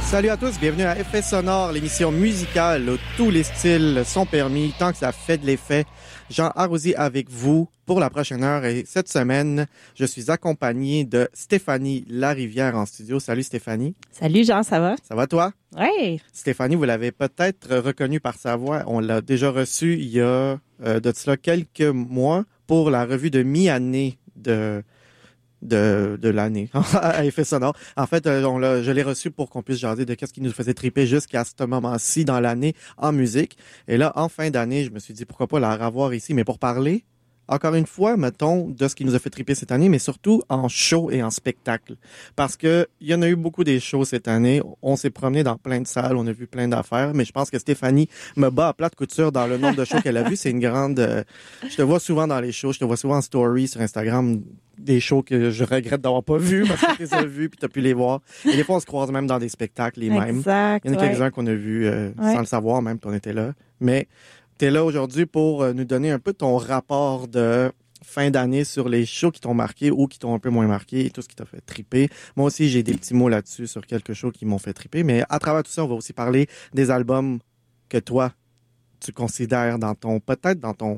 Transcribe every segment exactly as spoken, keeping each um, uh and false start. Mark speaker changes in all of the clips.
Speaker 1: Salut à tous, bienvenue à Effets sonores, l'émission musicale où tous les styles sont permis tant que ça fait de l'effet. Jean Arrosi avec vous pour la prochaine heure et cette semaine, je suis accompagné de Stéphanie Larivière en studio. Salut Stéphanie.
Speaker 2: Salut Jean, ça va?
Speaker 1: Ça va toi?
Speaker 2: Oui.
Speaker 1: Stéphanie, vous l'avez peut-être reconnue par sa voix. On l'a déjà reçue il y a euh, de cela quelques mois pour la revue de mi-année de... de, de l'année à Effets sonores. En fait, euh, on l'a, je l'ai reçu pour qu'on puisse jaser de qu'est-ce qui nous faisait triper jusqu'à ce moment-ci dans l'année en musique. Et là, en fin d'année, je me suis dit pourquoi pas la revoir ici, mais pour parler, encore une fois, mettons, de ce qui nous a fait triper cette année, mais surtout en show et en spectacle. Parce que il y en a eu beaucoup des shows cette année. On s'est promené dans plein de salles, on a vu plein d'affaires, mais je pense que Stéphanie me bat à plate couture dans le nombre de shows qu'elle a vus. C'est une grande... Euh, je te vois souvent dans les shows, je te vois souvent en story sur Instagram, des shows que je regrette d'avoir pas vus parce que tu les as vus puis tu as pu les voir. Et des fois, on se croise même dans des spectacles les mêmes.
Speaker 2: Exact,
Speaker 1: Il y en a
Speaker 2: ouais.
Speaker 1: quelques-uns qu'on a vus euh,
Speaker 2: Ouais.
Speaker 1: sans le savoir même, puis on était là. Mais tu es là aujourd'hui pour euh, nous donner un peu ton rapport de fin d'année sur les shows qui t'ont marqué ou qui t'ont un peu moins marqué et tout ce qui t'a fait triper. Moi aussi, j'ai des petits mots là-dessus sur quelques shows qui m'ont fait triper. Mais à travers tout ça, on va aussi parler des albums que toi, tu considères dans ton, peut-être dans ton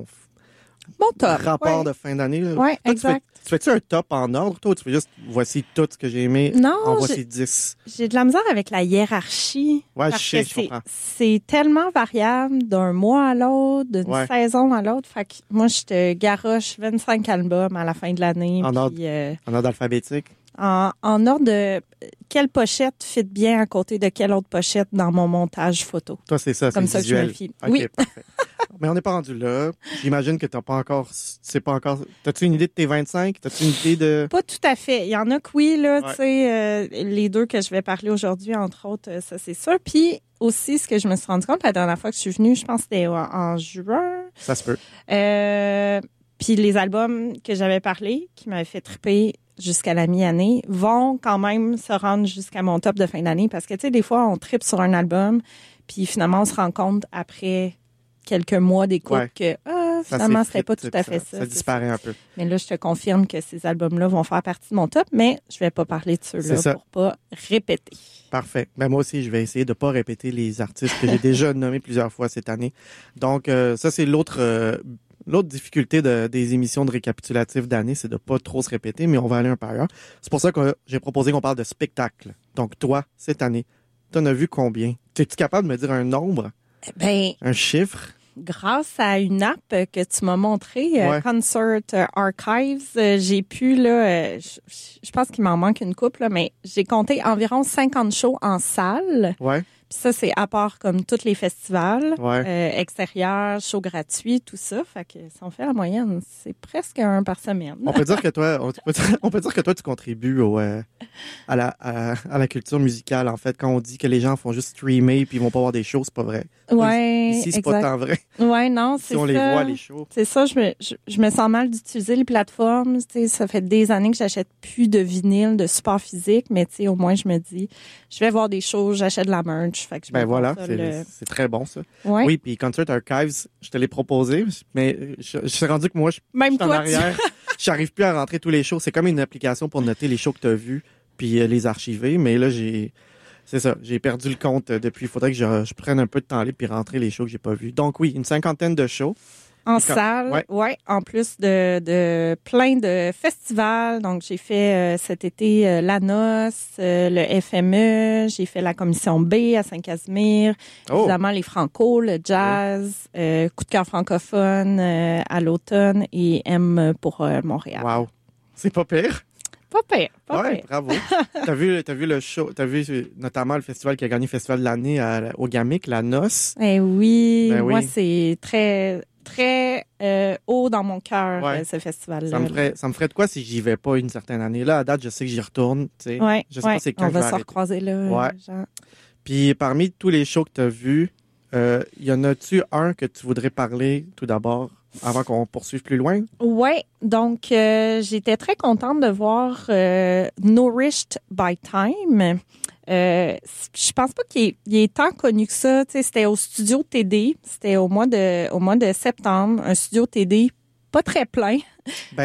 Speaker 2: Bon top.
Speaker 1: rapport
Speaker 2: ouais.
Speaker 1: de fin d'année. Là.
Speaker 2: Ouais,
Speaker 1: Toi,
Speaker 2: exact.
Speaker 1: Tu, fais, tu fais-tu un top en ordre, toi, ou tu fais juste voici tout ce que j'ai aimé,
Speaker 2: Non,
Speaker 1: en voici
Speaker 2: j'ai-
Speaker 1: dix?
Speaker 2: J'ai de la misère avec la hiérarchie.
Speaker 1: Ouais,
Speaker 2: parce
Speaker 1: je sais,
Speaker 2: que
Speaker 1: je
Speaker 2: c'est-
Speaker 1: comprends.
Speaker 2: C'est tellement variable d'un mois à l'autre, d'une
Speaker 1: Ouais.
Speaker 2: saison à l'autre. Fait que moi, je te garoche vingt-cinq albums à la fin de l'année.
Speaker 1: En
Speaker 2: puis,
Speaker 1: ordre.
Speaker 2: euh,
Speaker 1: En ordre alphabétique?
Speaker 2: en, en ordre de quelle pochette fit bien à côté de quelle autre pochette dans mon montage photo.
Speaker 1: Toi, c'est ça, c'est
Speaker 2: Comme ça que je
Speaker 1: visuel.
Speaker 2: me fie.
Speaker 1: OK,
Speaker 2: Oui.
Speaker 1: parfait. Mais on n'est pas rendu là. J'imagine que t'as pas encore, c'est pas encore, t'as-tu une idée de tes vingt-cinq? T'as-tu une idée de...
Speaker 2: Pas tout à fait. Il y en a que oui, là,
Speaker 1: Ouais.
Speaker 2: tu sais, euh, les deux que je vais parler aujourd'hui, entre autres, euh, ça, c'est sûr. Puis aussi, ce que je me suis rendu compte la dernière fois que je suis venue, je pense que c'était en, en juin.
Speaker 1: Ça se peut.
Speaker 2: Euh, puis les albums que j'avais parlé, qui m'avaient fait triper jusqu'à la mi-année, vont quand même se rendre jusqu'à mon top de fin d'année. Parce que, tu sais, des fois, on tripe sur un album, puis finalement, on se rend compte après quelques mois d'écoute
Speaker 1: Ouais.
Speaker 2: que, ah,
Speaker 1: Ça
Speaker 2: finalement,
Speaker 1: s'effrite,
Speaker 2: c'était pas tout à fait
Speaker 1: ça,
Speaker 2: ça.
Speaker 1: ça
Speaker 2: c'est
Speaker 1: disparaît un peu.
Speaker 2: mais là, je te confirme que ces albums-là vont faire partie de mon top, mais je vais pas parler de
Speaker 1: C'est
Speaker 2: ceux-là
Speaker 1: ça.
Speaker 2: pour pas répéter.
Speaker 1: Parfait. Ben moi aussi, je vais essayer de pas répéter les artistes que j'ai déjà nommés plusieurs fois cette année. Donc, euh, ça, c'est l'autre euh, l'autre difficulté de, des émissions de récapitulatif d'année, c'est de pas trop se répéter, mais on va aller un par ailleurs. C'est pour ça que j'ai proposé qu'on parle de spectacle. Donc, toi, cette année, t'en as vu combien? Es-tu capable de me dire un nombre,
Speaker 2: Ben,
Speaker 1: un chiffre?
Speaker 2: grâce à une app que tu m'as montrée, euh,
Speaker 1: Ouais.
Speaker 2: Concert Archives, euh, j'ai pu, là, euh, je, je pense qu'il m'en manque une couple, là, mais j'ai compté environ cinquante shows en salle.
Speaker 1: Ouais,
Speaker 2: Puis ça, c'est à part comme tous les festivals,
Speaker 1: ouais.
Speaker 2: euh, extérieurs, shows gratuits, tout ça. Fait que si on fait la moyenne, c'est presque un par semaine.
Speaker 1: On peut dire que toi, on peut dire, on peut dire que toi, tu contribues au, euh, à, la, à, à la culture musicale, en fait. Quand on dit que les gens font juste streamer puis ils vont pas voir des shows, c'est pas vrai.
Speaker 2: Ouais,
Speaker 1: Ici, c'est
Speaker 2: exact.
Speaker 1: pas tant vrai.
Speaker 2: Ouais, non, c'est
Speaker 1: Si on
Speaker 2: ça.
Speaker 1: les voit, les shows.
Speaker 2: C'est ça, je me, je, je me sens mal d'utiliser les plateformes. Tu sais, ça fait des années que j'achète plus de vinyle, de support physique, mais tu sais, au moins, je me dis, je vais voir des shows, j'achète de la merch. Fait que je
Speaker 1: Ben
Speaker 2: me
Speaker 1: voilà,
Speaker 2: console,
Speaker 1: c'est
Speaker 2: euh,
Speaker 1: c'est très bon, ça.
Speaker 2: ouais.
Speaker 1: Oui, puis Concert Archives, je te l'ai proposé, mais je, je suis rendu que moi, je, je
Speaker 2: Même
Speaker 1: suis en
Speaker 2: toi, tu-
Speaker 1: arrière. J'arrive plus à rentrer tous les shows. C'est comme une application pour noter les shows que tu as vus puis euh, les archiver, mais là, j'ai... C'est ça, j'ai perdu le compte euh, depuis. Il faudrait que je, je prenne un peu de temps libre puis rentrer les shows que j'ai pas vus. Donc oui, une cinquantaine de shows.
Speaker 2: En
Speaker 1: Puis quand-
Speaker 2: salle,
Speaker 1: ouais.
Speaker 2: ouais. En plus de, de plein de festivals. Donc, j'ai fait euh, cet été euh, la Noce, euh, le F M E, j'ai fait la Commission B à Saint-Casimir,
Speaker 1: Oh,
Speaker 2: évidemment les Franco, le jazz, euh, coup de cœur francophone euh, à l'automne et M pour euh, Montréal.
Speaker 1: wow. C'est pas pire.
Speaker 2: Pas pire, pas
Speaker 1: Ouais,
Speaker 2: pire.
Speaker 1: bravo. T'as vu, t'as vu le show, t'as vu euh, notamment le festival qui a gagné le festival de l'année à- au Gamic, la Noce.
Speaker 2: Eh oui,
Speaker 1: Ben oui.
Speaker 2: moi, c'est très, très euh, haut dans mon cœur,
Speaker 1: Ouais.
Speaker 2: euh, ce festival-là.
Speaker 1: Ça me ferait, ça me ferait de quoi si j'y vais pas une certaine année. Là, à date, je sais que j'y retourne, tu sais.
Speaker 2: Ouais,
Speaker 1: Je sais
Speaker 2: ouais.
Speaker 1: pas c'est quand
Speaker 2: On
Speaker 1: je
Speaker 2: va
Speaker 1: vais
Speaker 2: se
Speaker 1: arrêter.
Speaker 2: recroiser là,
Speaker 1: Ouais.
Speaker 2: Jean.
Speaker 1: Puis parmi tous les shows que tu as vus, euh, y en a-tu un que tu voudrais parler tout d'abord avant qu'on poursuive plus loin?
Speaker 2: Ouais, donc euh, j'étais très contente de voir euh, Nourished by Time. Euh, je pense pas qu'il est, il est tant connu que ça. Tu sais, c'était au studio T D. C'était au mois de au mois de septembre, un studio T D pas très plein.
Speaker 1: Ben,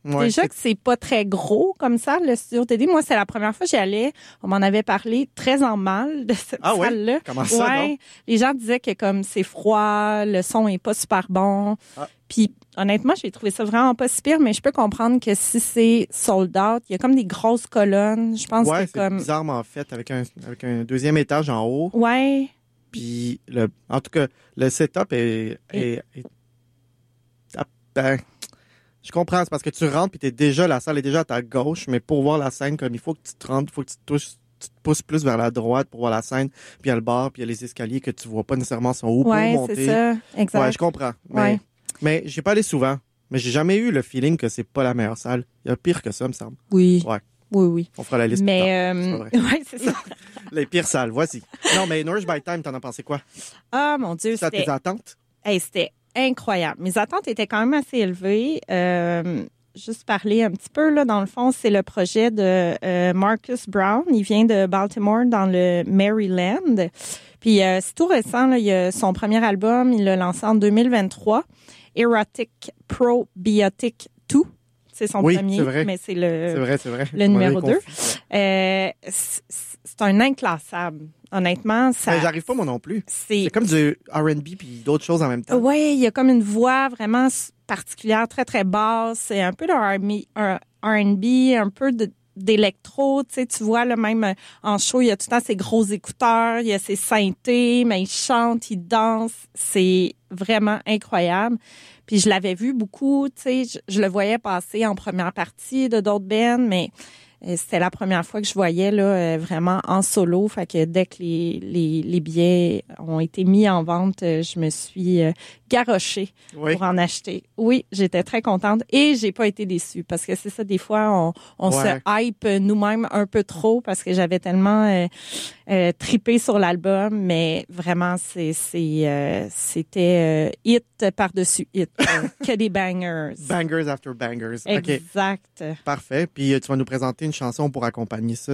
Speaker 1: Ouais,
Speaker 2: Déjà
Speaker 1: c'est-
Speaker 2: que c'est pas très gros comme ça, le studio T D. Moi, c'est la première fois que j'y allais. On m'en avait parlé très en mal de cette
Speaker 1: Ah ouais?
Speaker 2: salle-là.
Speaker 1: Comment ça,
Speaker 2: Ouais.
Speaker 1: donc?
Speaker 2: Les gens disaient que comme c'est froid, le son est pas super bon.
Speaker 1: Ah.
Speaker 2: Puis honnêtement, j'ai trouvé ça vraiment pas si pire, mais je peux comprendre que si c'est sold out, il y a comme des grosses colonnes. Je pense
Speaker 1: Ouais,
Speaker 2: que
Speaker 1: c'est
Speaker 2: comme
Speaker 1: bizarrement fait avec un, avec un deuxième étage en haut.
Speaker 2: ouais.
Speaker 1: Puis, le, en tout cas, le setup est. est, est- ah, ben, je comprends, c'est parce que tu rentres puis t'es déjà, la salle est déjà à ta gauche, mais pour voir la scène, comme il faut que tu te rentres, il faut que tu te, touches, tu te pousses plus vers la droite pour voir la scène. Puis il y a le bar, puis il y a les escaliers que tu vois pas nécessairement sont hauts
Speaker 2: Ouais,
Speaker 1: pour
Speaker 2: c'est
Speaker 1: monter.
Speaker 2: ça. Exact.
Speaker 1: Ouais, je comprends. Mais,
Speaker 2: Ouais.
Speaker 1: mais j'ai pas allé souvent. Mais j'ai jamais eu le feeling que c'est pas la meilleure salle. Il y a pire que ça, me semble.
Speaker 2: Oui.
Speaker 1: Ouais.
Speaker 2: Oui, oui.
Speaker 1: On fera la liste plus tard.
Speaker 2: Mais
Speaker 1: C'est
Speaker 2: euh,
Speaker 1: pas vrai.
Speaker 2: ouais, c'est ça.
Speaker 1: Les pires salles, voici. Non, mais Nourish by Time, t'en as pensé quoi?
Speaker 2: Ah mon Dieu,
Speaker 1: C'est à
Speaker 2: c'était
Speaker 1: tes attentes?
Speaker 2: Hey, c'était incroyable. Mes attentes étaient quand même assez élevées. Euh, juste parler un petit peu, là, dans le fond, c'est le projet de euh, Marcus Brown. Il vient de Baltimore, dans le Maryland. Puis euh, c'est tout récent. Là, il a son premier album, il l'a lancé en deux mille vingt-trois. Erotic Probiotic deux. C'est son
Speaker 1: Oui,
Speaker 2: premier,
Speaker 1: c'est vrai.
Speaker 2: mais c'est
Speaker 1: C'est
Speaker 2: le,
Speaker 1: vrai, c'est vrai.
Speaker 2: le
Speaker 1: Tu m'avais
Speaker 2: numéro deux.
Speaker 1: confus.
Speaker 2: euh, c'est c'est un inclassable. Honnêtement, ça.
Speaker 1: Ben, j'arrive pas, moi non plus.
Speaker 2: C'est
Speaker 1: C'est comme du R and B puis d'autres choses en même temps.
Speaker 2: Oui, il y a comme une voix vraiment s- particulière, très, très basse. C'est un peu de R and B, un R and B, un peu de- d'électro. Tu sais, tu vois, là, même euh, en show, il y a tout le temps ses gros écouteurs, il y a ses synthés, mais il chante, il danse. C'est vraiment incroyable. Puis je l'avais vu beaucoup, tu sais, je, je le voyais passer en première partie de d'autres bands, mais euh, c'était la première fois que je voyais là euh, vraiment en solo. Fait que dès que les, les, les billets ont été mis en vente, euh, je me suis euh, garochée
Speaker 1: Oui.
Speaker 2: pour en acheter. Oui, j'étais très contente et j'ai pas été déçue parce que c'est ça, des fois, on, on
Speaker 1: Ouais.
Speaker 2: se hype nous-mêmes un peu trop parce que j'avais tellement euh, euh, tripé sur l'album, mais vraiment, c'est, c'est, euh, c'était euh, hit par-dessus hit. euh, que des bangers.
Speaker 1: Bangers after bangers. OK,
Speaker 2: Exact.
Speaker 1: parfait. Puis euh, tu vas nous présenter une chanson pour accompagner ça.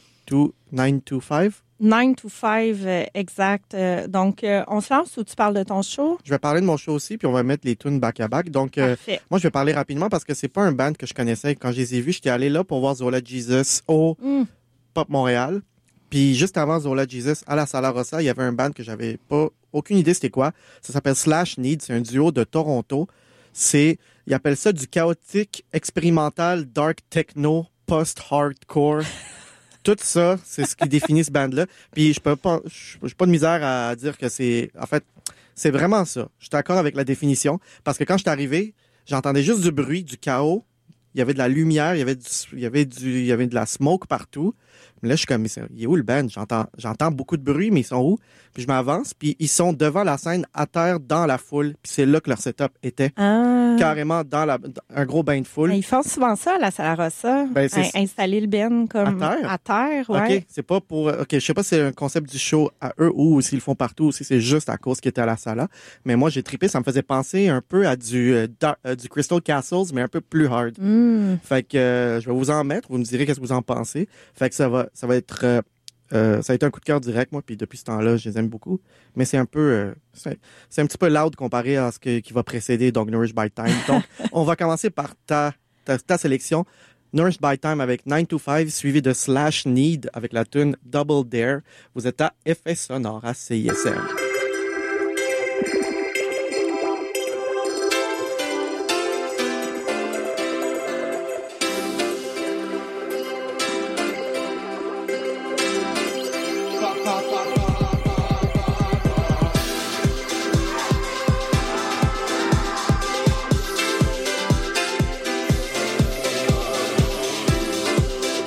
Speaker 1: To nine to five.
Speaker 2: nine to five, euh, exact. Euh, donc, euh, on se lance ou tu parles de ton show?
Speaker 1: Je vais parler de mon show aussi, puis on va mettre les tunes back à back. Donc, euh,
Speaker 2: Parfait.
Speaker 1: moi, je vais parler rapidement parce que c'est pas un band que je connaissais. Quand je les ai vus, j'étais allé là pour voir Zola Jesus au
Speaker 2: Mm.
Speaker 1: Pop Montréal. Puis juste avant Zola Jesus, à la Sala Rossa, il y avait un band que j'avais pas aucune idée c'était quoi. Ça s'appelle Slash Need. C'est un duo de Toronto. C'est, ils appellent ça du chaotique, expérimental, dark techno, post-hardcore. Tout ça, c'est ce qui définit ce band-là. Puis je peux pas, je j'ai pas de misère à dire que c'est, en fait, c'est vraiment ça. Je suis d'accord avec la définition parce que quand je suis arrivé, j'entendais juste du bruit, du chaos. Il y avait de la lumière, il y avait du, il y avait du, il y avait de la smoke partout. Mais là, je suis comme, mais c'est- il est où le band? J'entends, j'entends beaucoup de bruit, mais ils sont où? Puis je m'avance, puis ils sont devant la scène, à terre, dans la foule. Puis c'est là que leur setup était.
Speaker 2: Ah.
Speaker 1: Carrément dans la, dans un gros bain de foule.
Speaker 2: Ben, ils font souvent ça à la Sala Rossa.
Speaker 1: Ben, c'est-
Speaker 2: In- installer le ben comme
Speaker 1: À terre?
Speaker 2: à terre, ouais.
Speaker 1: OK, c'est pas pour. OK, je sais pas si c'est un concept du show à eux ou s'ils le font partout ou si c'est juste à cause qu'ils étaient à la Sala. Mais moi, j'ai trippé, ça me faisait penser un peu à du, euh, Dar- euh, du Crystal Castles, mais un peu plus hard.
Speaker 2: Mm.
Speaker 1: Fait que euh, je vais vous en mettre, vous me direz qu'est-ce que vous en pensez. Fait que ça va, ça va être. euh, euh, ça a été un coup de cœur direct, moi, puis depuis ce temps-là, je les aime beaucoup. Mais c'est un peu. euh, c'est, c'est un petit peu loud comparé à ce que- qui va précéder, donc Nourish by Time. Donc, on va commencer par ta, ta, ta sélection. Nourished by Time avec nine to five, suivi de Slash Need avec la tune Double Dare. Vous êtes à Effet Sonore à C I S M.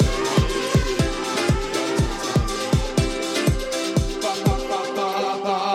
Speaker 3: Ba, ba, ba, ba, ba.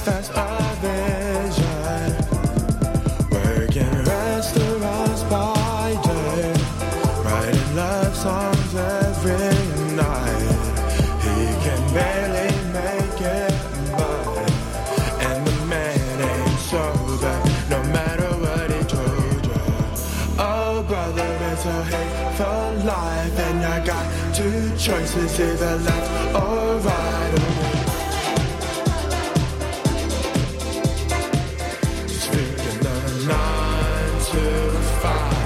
Speaker 3: manifest a vision. Working restaurants by day, writing love songs every night. He can barely make it by, and the man ain't sober, no matter what he told you. Oh brother, it's a hateful life, and I got two choices, either left or right. Speaking the nine to five,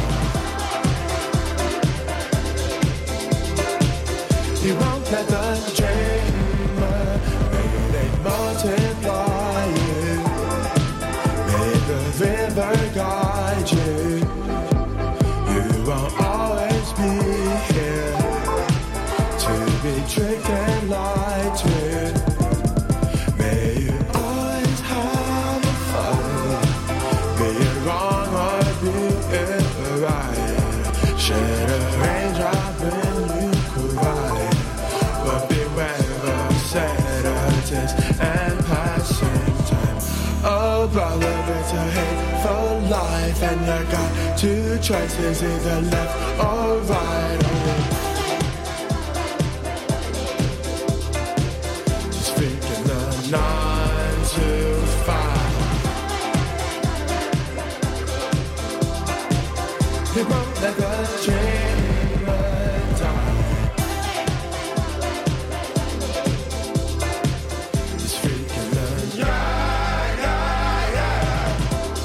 Speaker 3: he won't let the dreamer, maybe they multiply you, may the river guide you. You won't always be here to be tricked and lied to. May you always have a fight, be it wrong or be it right. Shed a raindrop when you cry, but beware of sedatives and passing time. Oh brother, it's a hateful life, and you got two choices, either left or right. Speaking the nine to five, he won't let the dreamer die. Speaking the yeah, yeah, yeah.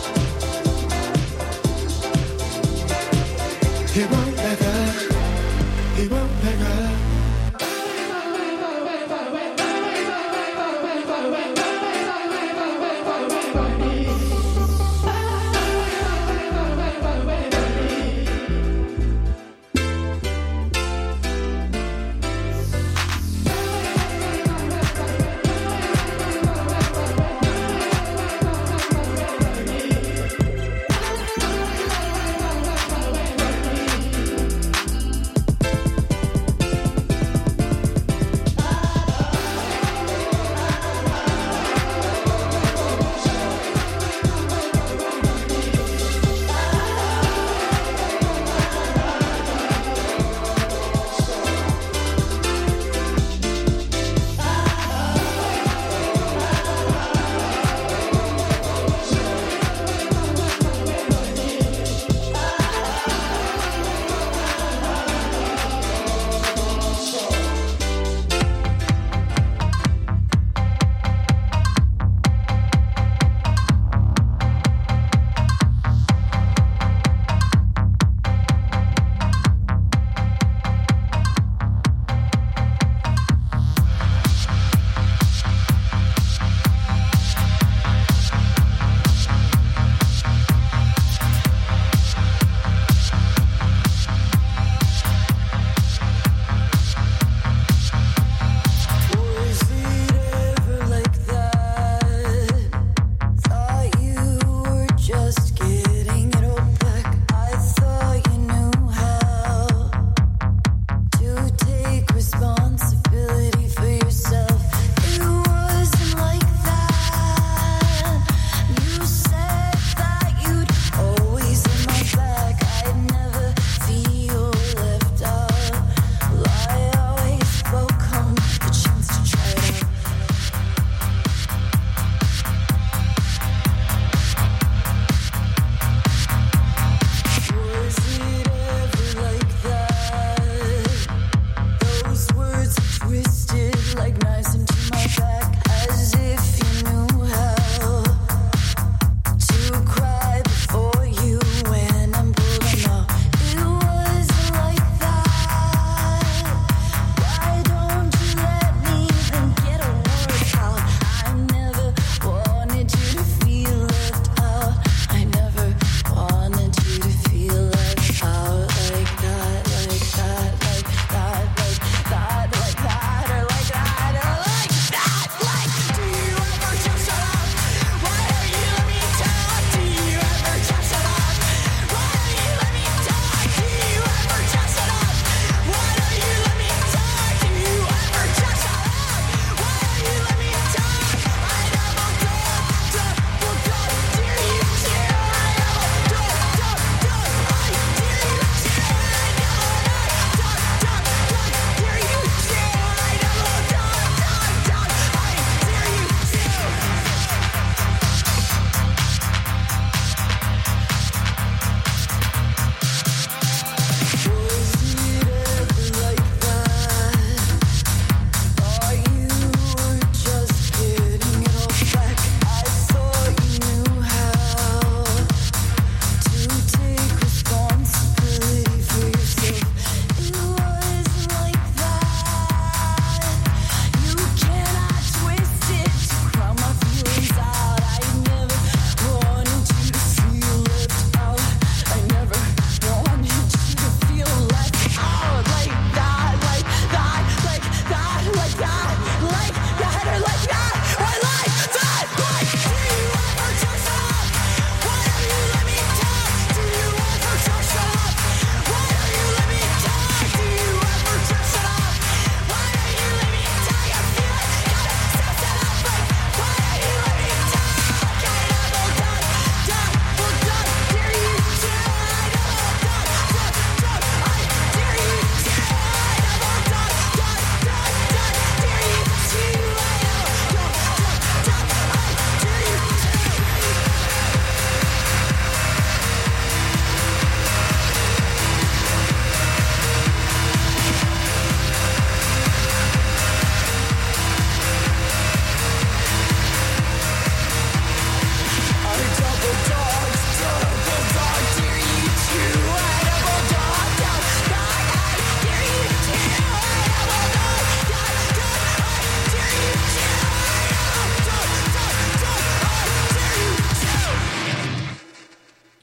Speaker 3: He won't let her, he won't let her.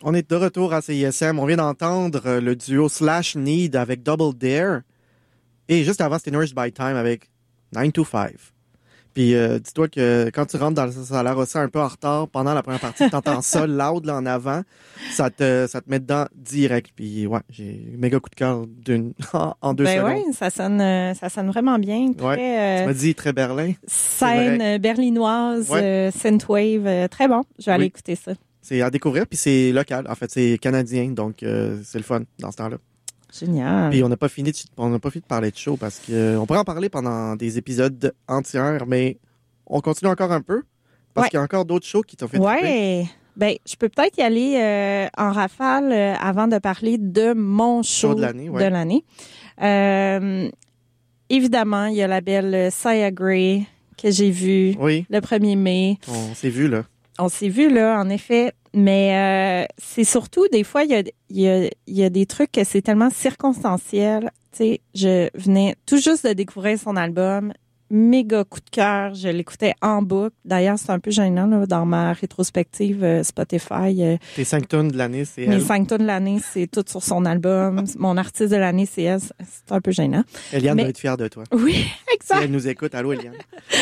Speaker 1: On est de retour à C I S M. On vient d'entendre euh, le duo Slash Need avec Double Dare. Et juste avant, c'était Nourished by Time avec nine to five. Puis euh, dis-toi que quand tu rentres dans le salaire aussi un peu en retard, pendant la première partie, tu entends ça loud là en avant, ça te, ça te met dedans direct. Puis ouais, j'ai un méga coup de cœur d'une, en deux
Speaker 2: ben
Speaker 1: secondes.
Speaker 2: oui, ça sonne, euh, ça sonne vraiment bien. Très,
Speaker 1: Ouais.
Speaker 2: euh,
Speaker 1: Tu m'as dit très Berlin.
Speaker 2: scène euh, berlinoise,
Speaker 1: Ouais.
Speaker 2: euh, synthwave, euh, très bon. Je vais aller
Speaker 1: Oui.
Speaker 2: écouter ça.
Speaker 1: C'est à découvrir, puis c'est local. En fait, c'est canadien, donc euh, c'est le fun dans ce temps-là.
Speaker 2: Génial.
Speaker 1: Puis on n'a pas fini de, on n'a pas fini de parler de show parce que euh, on pourrait en parler pendant des épisodes entiers, mais on continue encore un peu parce
Speaker 2: Ouais.
Speaker 1: qu'il y a encore d'autres shows qui t'ont fait triper.
Speaker 2: Ouais. Ben, je peux peut-être y aller euh, en rafale euh, avant de parler de mon show,
Speaker 1: Show de l'année, ouais.
Speaker 2: de l'année. Euh, évidemment, il y a la belle Sia Gray que j'ai vue
Speaker 1: Oui,
Speaker 2: le premier mai.
Speaker 1: on s'est vu là.
Speaker 2: On s'est vu, là, en effet. Mais euh, c'est surtout, des fois, il y a, il y, a, il y a des trucs que c'est tellement circonstanciel. Tu sais, je venais tout juste de découvrir son album. Méga coup de cœur. Je l'écoutais en boucle. D'ailleurs, c'est un peu gênant, là, dans ma rétrospective euh, Spotify. Euh,
Speaker 1: Tes cinq tonnes de l'année, c'est
Speaker 2: mes
Speaker 1: elle.
Speaker 2: cinq tonnes de l'année, c'est tout sur son album. Mon artiste de l'année, c'est elle. C'est un peu gênant.
Speaker 1: Eliane
Speaker 2: Mais-
Speaker 1: doit être fière de toi.
Speaker 2: Oui,
Speaker 1: Si
Speaker 2: exact.
Speaker 1: elle nous écoute, allô Eliane.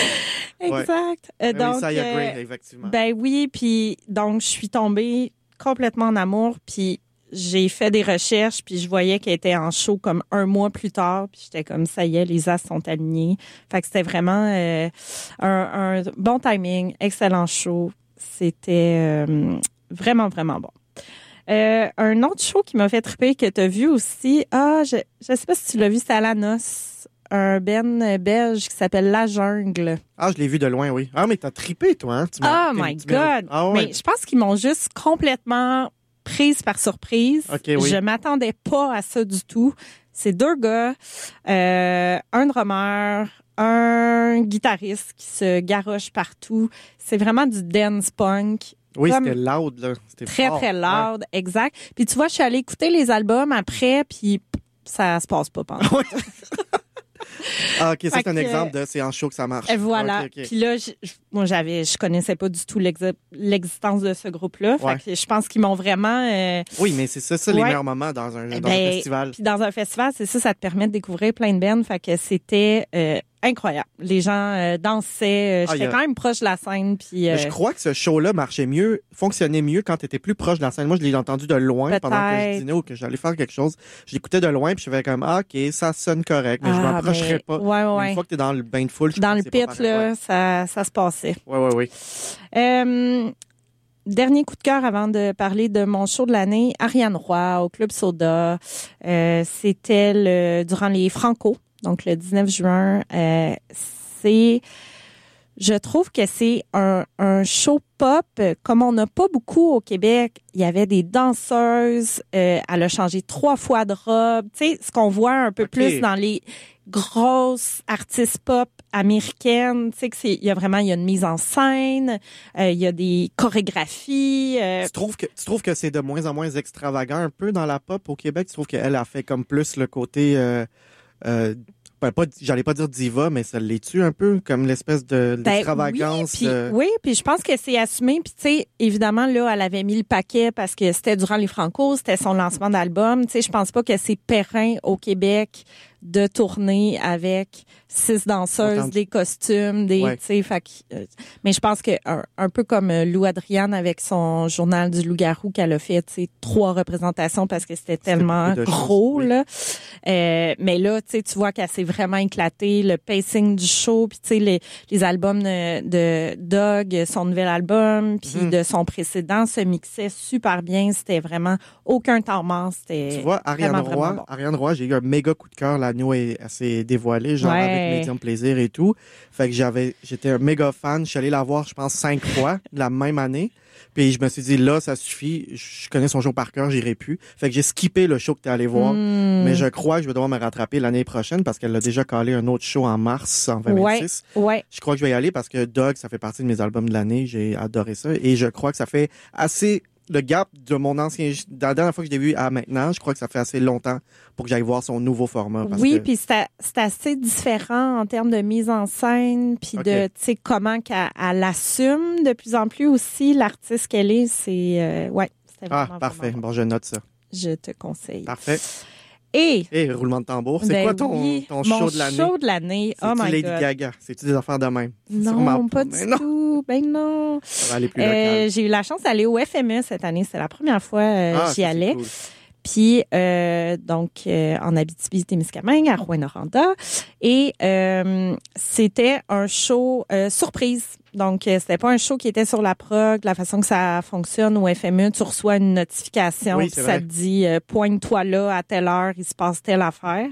Speaker 2: Exact. Euh,
Speaker 1: Ah oui,
Speaker 2: donc,
Speaker 1: ça, il y a
Speaker 2: euh,
Speaker 1: Gray, effectivement.
Speaker 2: Ben oui, puis donc je suis tombée complètement en amour, puis j'ai fait des recherches, puis je voyais qu'elle était en show comme un mois plus tard, puis j'étais comme ça y est, les as sont alignés. Fait que c'était vraiment euh, un, un bon timing, excellent show. C'était euh, vraiment vraiment bon. Euh, un autre show qui m'a fait triper que tu as vu aussi, ah je je sais pas si tu l'as vu, c'est à la noce. Un ben belge qui s'appelle La Jungle.
Speaker 1: Ah, je l'ai vu de loin, oui. Ah, mais t'as trippé, toi, hein? Tu m'as-
Speaker 2: Oh
Speaker 1: t'es-
Speaker 2: my
Speaker 1: tu m'as-
Speaker 2: God!
Speaker 1: Ah ouais.
Speaker 2: Mais je pense qu'ils m'ont juste complètement prise par surprise.
Speaker 1: Ok, oui.
Speaker 2: Je m'attendais pas à ça du tout. C'est deux gars, euh, un drummer, un guitariste qui se garoche partout. C'est vraiment du dance punk.
Speaker 1: Oui,
Speaker 2: comme-
Speaker 1: c'était loud, là. C'était
Speaker 2: Très,
Speaker 1: fort.
Speaker 2: très loud, exact. Puis tu vois, je suis allée écouter les albums après, puis ça se passe pas pendant.
Speaker 1: Ouais. Ah, ok, ça,
Speaker 2: Fait
Speaker 1: c'est un
Speaker 2: que-
Speaker 1: exemple de c'est en show que ça marche.
Speaker 2: Et voilà.
Speaker 1: Ok, ok.
Speaker 2: Puis là, je- je- moi, j'avais, je connaissais pas du tout l'exi- l'existence de ce groupe-là.
Speaker 1: Ouais.
Speaker 2: Fait que je pense qu'ils m'ont vraiment. euh,
Speaker 1: Oui, mais c'est ça, ça les
Speaker 2: Ouais.
Speaker 1: meilleurs moments dans un, dans
Speaker 2: ben,
Speaker 1: un festival.
Speaker 2: Puis dans un festival, c'est ça, ça te permet de découvrir plein de bands. Fait que c'était euh, incroyable. Les gens euh, dansaient. Euh,
Speaker 1: Ah,
Speaker 2: J'étais
Speaker 1: y a-
Speaker 2: quand même proche de la scène. Puis euh,
Speaker 1: Mais je crois que ce show-là marchait mieux, fonctionnait mieux quand tu étais plus proche de la scène. Moi, je l'ai entendu de loin pendant que je
Speaker 2: Peut-être.
Speaker 1: dînais ou que j'allais faire quelque chose. Je l'écoutais de loin, puis je faisais comme, ah, ok, ça sonne correct, mais je
Speaker 2: ah,
Speaker 1: m'approcherais
Speaker 2: mais-
Speaker 1: pas.
Speaker 2: Ouais, ouais.
Speaker 1: Une fois que t'es dans le bain de foule, je
Speaker 2: Dans
Speaker 1: trouve
Speaker 2: le
Speaker 1: que c'est pas
Speaker 2: pit,
Speaker 1: pareil.
Speaker 2: là, ça, ça se passait.
Speaker 1: Ouais, ouais, ouais.
Speaker 2: Euh, dernier coup de cœur avant de parler de mon show de l'année, Ariane Roy au Club Soda. Euh, C'était le durant les Franco, donc le dix-neuf juin. Euh, c'est, je trouve que c'est un, un show pop euh, comme on n'a pas beaucoup au Québec. Il y avait des danseuses. Euh, elle a changé trois fois de robe. Tu sais, ce qu'on voit un peu
Speaker 1: Ok.
Speaker 2: plus dans les grosses artistes pop américaines. Tu sais que c'est, il y a vraiment, il y a une mise en scène, euh, il y a des chorégraphies. euh,
Speaker 1: Tu trouves que tu trouves que c'est de moins en moins extravagant un peu dans la pop au Québec? Tu trouves qu'elle a fait comme plus le côté euh, euh, ben, pas, j'allais pas dire diva, mais ça l'est-tu un peu comme l'espèce de
Speaker 2: Ben,
Speaker 1: l'extravagance
Speaker 2: oui, puis,
Speaker 1: de...
Speaker 2: oui, puis je pense que c'est assumé. Puis tu sais, évidemment, là, elle avait mis le paquet parce que c'était durant les Franco, c'était son lancement d'album. Tu sais, je pense pas que c'est périn au Québec de tourner avec six danseuses,
Speaker 1: Autant de-
Speaker 2: des costumes, des,
Speaker 1: Ouais.
Speaker 2: tu sais, fait que, euh, mais je pense que un, un peu comme euh, Lou Adriane avec son journal du loup-garou qu'elle a fait, tu sais, trois représentations parce que c'était tellement
Speaker 1: beaucoup de
Speaker 2: gros,
Speaker 1: choses, oui.
Speaker 2: là. Euh, mais là, tu sais, tu vois qu'elle s'est vraiment éclatée, le pacing du show, puis tu sais, les, les albums de, de Doug, son nouvel album, puis
Speaker 1: Mhm.
Speaker 2: de son précédent se mixaient super bien. C'était vraiment aucun temps mort. C'était
Speaker 1: Tu vois, Ariane
Speaker 2: vraiment,
Speaker 1: Roy,
Speaker 2: vraiment bon.
Speaker 1: Ariane Roy, j'ai eu un méga coup de cœur. La nuit, elle, elle s'est dévoilée, genre
Speaker 2: Ouais.
Speaker 1: avec Medium Plaisir et tout. Fait que j'avais, j'étais un méga fan. Je suis allé la voir, je pense, cinq fois la même année. Puis je me suis dit, là, ça suffit. Je connais son show par cœur, j'irai plus. Fait que j'ai skippé le show que t'es allé voir.
Speaker 2: Hmm.
Speaker 1: Mais je crois que je vais devoir me rattraper l'année prochaine parce qu'elle a déjà calé un autre show en mars, en vingt vingt-six.
Speaker 2: Ouais.
Speaker 1: Je crois que je vais y aller parce que Doug, ça fait partie de mes albums de l'année. J'ai adoré ça. Et je crois que ça fait assez... Le gap de mon ancien... De la dernière fois que je l'ai vu à maintenant, je crois que ça fait assez longtemps pour que j'aille voir son nouveau format. Parce
Speaker 2: Oui,
Speaker 1: que...
Speaker 2: puis c'est a- c'est assez différent en termes de mise en scène, puis
Speaker 1: Ok.
Speaker 2: de, tu sais, comment qu'elle elle assume de plus en plus aussi l'artiste qu'elle est. C'est, euh, ouais, C'était
Speaker 1: Ah,
Speaker 2: vraiment,
Speaker 1: parfait.
Speaker 2: vraiment bon.
Speaker 1: Bon, je note ça.
Speaker 2: Je te conseille.
Speaker 1: Parfait.
Speaker 2: Et,
Speaker 1: Et roulement de tambour. C'est
Speaker 2: ben
Speaker 1: quoi ton,
Speaker 2: oui,
Speaker 1: ton
Speaker 2: mon
Speaker 1: show de l'année?
Speaker 2: show de l'année. Oh
Speaker 1: C'est-tu
Speaker 2: my
Speaker 1: Lady
Speaker 2: God.
Speaker 1: Gaga? C'est-tu des affaires de même?
Speaker 2: Non,
Speaker 1: Sûrement
Speaker 2: pas
Speaker 1: Mais
Speaker 2: du
Speaker 1: non.
Speaker 2: tout. Ben non.
Speaker 1: Ça va aller plus
Speaker 2: Euh,
Speaker 1: local.
Speaker 2: j'ai eu la chance d'aller au F M E cette année. C'est la première fois euh,
Speaker 1: Ah, ça,
Speaker 2: j'y
Speaker 1: c'est
Speaker 2: allais.
Speaker 1: cool.
Speaker 2: Puis, euh, donc, euh, en Abitibi-Témiscamingue, à Rouyn-Noranda. Et euh, c'était un show euh, surprise. Donc, euh, c'était pas un show qui était sur la prog. La façon que ça fonctionne au F M E, tu reçois une notification.
Speaker 1: Oui,
Speaker 2: puis
Speaker 1: c'est
Speaker 2: ça
Speaker 1: vrai.
Speaker 2: te dit, euh, pointe-toi là, à telle heure, il se passe telle affaire.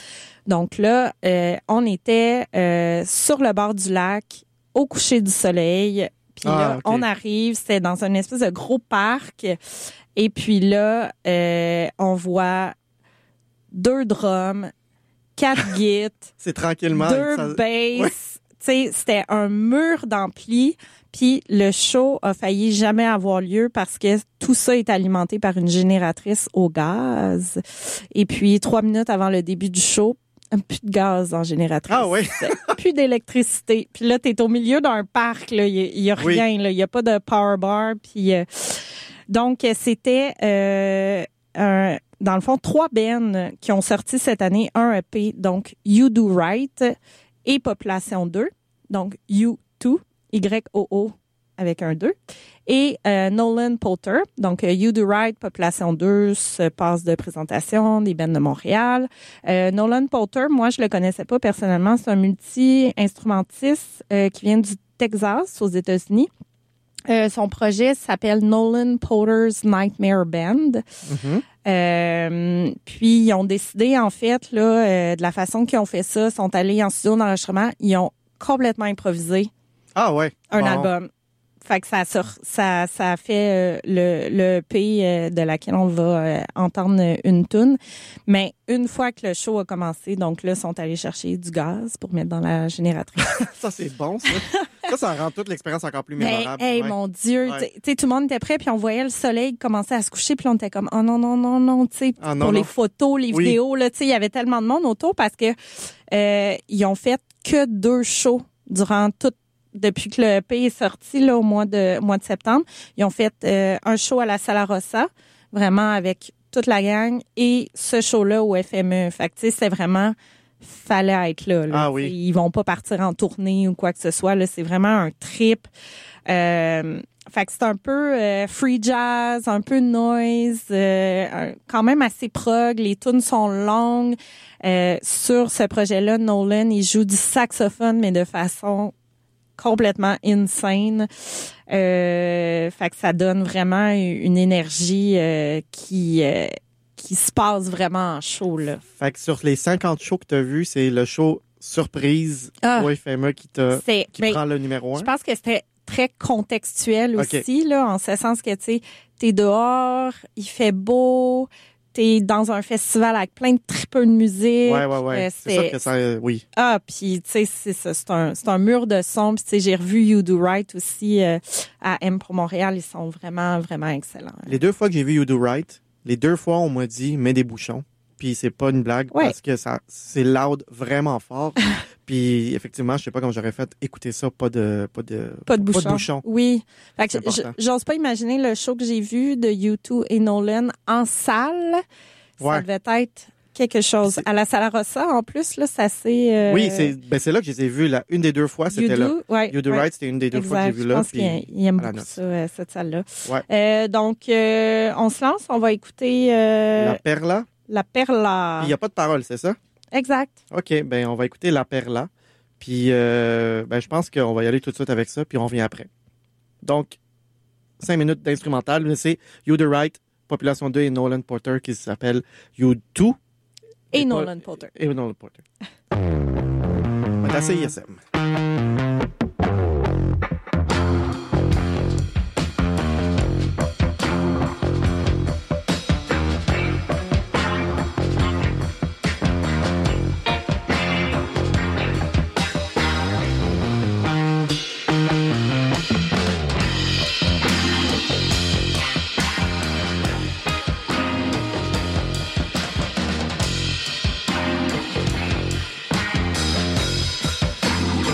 Speaker 2: Donc là, euh, on était euh, sur le bord du lac, au coucher du soleil. Puis
Speaker 1: Ah,
Speaker 2: là,
Speaker 1: ok.
Speaker 2: on arrive, c'était dans une espèce de gros parc. Et puis là, euh, on voit deux drums, quatre guides,
Speaker 1: C'est tranquillement.
Speaker 2: deux
Speaker 1: ça-
Speaker 2: basses.
Speaker 1: Ouais.
Speaker 2: Tu sais, c'était un mur d'ampli. Puis le show a failli jamais avoir lieu parce que tout ça est alimenté par une génératrice au gaz. Et puis, trois minutes avant le début du show, plus de gaz en génératrice.
Speaker 1: Ah oui.
Speaker 2: Plus d'électricité. Puis là, t'es au milieu d'un parc, là. Il y a, il y a
Speaker 1: Oui.
Speaker 2: rien, là. Il y a pas de power bar. Puis, euh, donc, c'était, euh, un, dans le fond, trois bands qui ont sorti cette année un E P. Donc, You Do Right et Population deux. Donc, You deux, Y O O avec un deux. Et euh, Nolan Poulter. Donc, euh, You Do Right, Population deux se passe de présentation des bands de Montréal. Euh, Nolan Poulter, moi, je le connaissais pas personnellement. C'est un multi-instrumentiste euh, qui vient du Texas, aux États-Unis. Euh, son projet s'appelle Nolan Poulter's Nightmare Band.
Speaker 1: Mhm.
Speaker 2: Euh, puis, ils ont décidé, en fait, là, euh, de la façon qu'ils ont fait ça, sont allés en studio d'enregistrement, ils ont complètement improvisé
Speaker 1: Ah ouais.
Speaker 2: un
Speaker 1: Bon.
Speaker 2: album. Fait que ça, sort- ça, ça a fait euh, le, le E P euh, de laquelle on va euh, entendre une tune. Mais une fois que le show a commencé, donc là, ils sont allés chercher du gaz pour mettre dans la génératrice.
Speaker 1: Ça, c'est bon, ça. ça, ça rend toute l'expérience encore plus
Speaker 2: Mais,
Speaker 1: mémorable.
Speaker 2: hey,
Speaker 1: Ouais.
Speaker 2: mon Dieu,
Speaker 1: Ouais.
Speaker 2: tu sais, tout le monde était prêt, puis on voyait le soleil commencer à se coucher, puis on était comme, oh non, non, non, non, tu sais,
Speaker 1: Ah, non,
Speaker 2: pour
Speaker 1: non.
Speaker 2: les photos, les
Speaker 1: Oui.
Speaker 2: vidéos, là, tu sais, il y avait tellement de monde autour parce que euh, ils ont fait que deux shows durant tout, depuis que le E P est sorti, là, au mois de, mois de septembre. Ils ont fait euh, un show à la Sala Rossa, vraiment avec toute la gang, et ce show-là au F M E. Fait que, tu sais, c'est vraiment, fallait être là, là.
Speaker 1: Ah oui.
Speaker 2: T'sais, ils vont pas partir en tournée ou quoi que ce soit, là. C'est vraiment un trip. Euh, fait que c'est un peu euh, free jazz, un peu noise, euh, un- quand même assez prog. Les tunes sont longues. Euh, sur ce projet-là, Nolan, il joue du saxophone, mais de façon complètement insane. Euh, fait que ça donne vraiment une énergie euh, qui euh, qui se passe vraiment en show, là.
Speaker 1: Fait que sur les cinquante shows que tu as vus, c'est le show surprise
Speaker 2: Ah.
Speaker 1: au F M E qui, t'a,
Speaker 2: C'est,
Speaker 1: qui
Speaker 2: ben,
Speaker 1: prend le numéro un.
Speaker 2: je pense que c'était très contextuel
Speaker 1: Ok.
Speaker 2: aussi, là, en ce sens que, tu sais, t'es dehors, il fait beau, t'es dans un festival avec plein de tripeux de musique.
Speaker 1: Ouais, ouais, ouais.
Speaker 2: Euh,
Speaker 1: c'est sûr que ça, euh, oui.
Speaker 2: Ah, puis tu sais, c'est ça, c'est un, c'est un mur de son. Puis tu sais, j'ai revu You Do Right aussi euh, à M pour Montréal. Ils sont vraiment, vraiment excellents.
Speaker 1: Les deux fois que j'ai vu You Do Right, les deux fois, on m'a dit, mets des bouchons. Puis c'est pas une blague
Speaker 2: Ouais.
Speaker 1: parce que ça, c'est loud vraiment fort. Puis effectivement, je sais pas comment j'aurais fait écouter ça, pas de, pas de,
Speaker 2: Pas de
Speaker 1: pas
Speaker 2: bouchon.
Speaker 1: de bouchon.
Speaker 2: Oui. Fait que
Speaker 1: C'est
Speaker 2: j-
Speaker 1: important.
Speaker 2: j'ose pas imaginer le show que j'ai vu de U deux et Nolan en salle. Ça
Speaker 1: Ouais.
Speaker 2: devait être quelque chose.
Speaker 1: C'est-
Speaker 2: À la Sala Rossa, en plus, là, ça c'est. euh,
Speaker 1: Oui, c'est, ben c'est là que je les ai vus. Là. Une des deux fois,
Speaker 2: You
Speaker 1: c'était là.
Speaker 2: Do, ouais,
Speaker 1: You Do
Speaker 2: ouais.
Speaker 1: Right, c'était une des deux fois que
Speaker 2: Exact.
Speaker 1: j'ai vu
Speaker 2: Je
Speaker 1: là.
Speaker 2: pense
Speaker 1: Puis
Speaker 2: qu'il il aime
Speaker 1: à la
Speaker 2: beaucoup
Speaker 1: note.
Speaker 2: ça, euh, cette salle-là.
Speaker 1: Ouais.
Speaker 2: Euh, donc, euh, on se lance. On va écouter euh,
Speaker 1: La
Speaker 2: la,
Speaker 1: Perla,
Speaker 2: Perla.
Speaker 1: il n'y a pas de parole, c'est ça?
Speaker 2: Exact.
Speaker 1: OK, ben on va écouter La Perla. Puis euh, ben je pense qu'on va y aller tout de suite avec ça, puis on revient après. Donc, cinq minutes d'instrumental, mais c'est You Do Right, Population deux et Nolan Porter qui s'appelle You Do.
Speaker 2: Et,
Speaker 1: Et pas-
Speaker 2: Nolan Poulter.
Speaker 1: Et Nolan Porter. On est à C I S M.
Speaker 3: You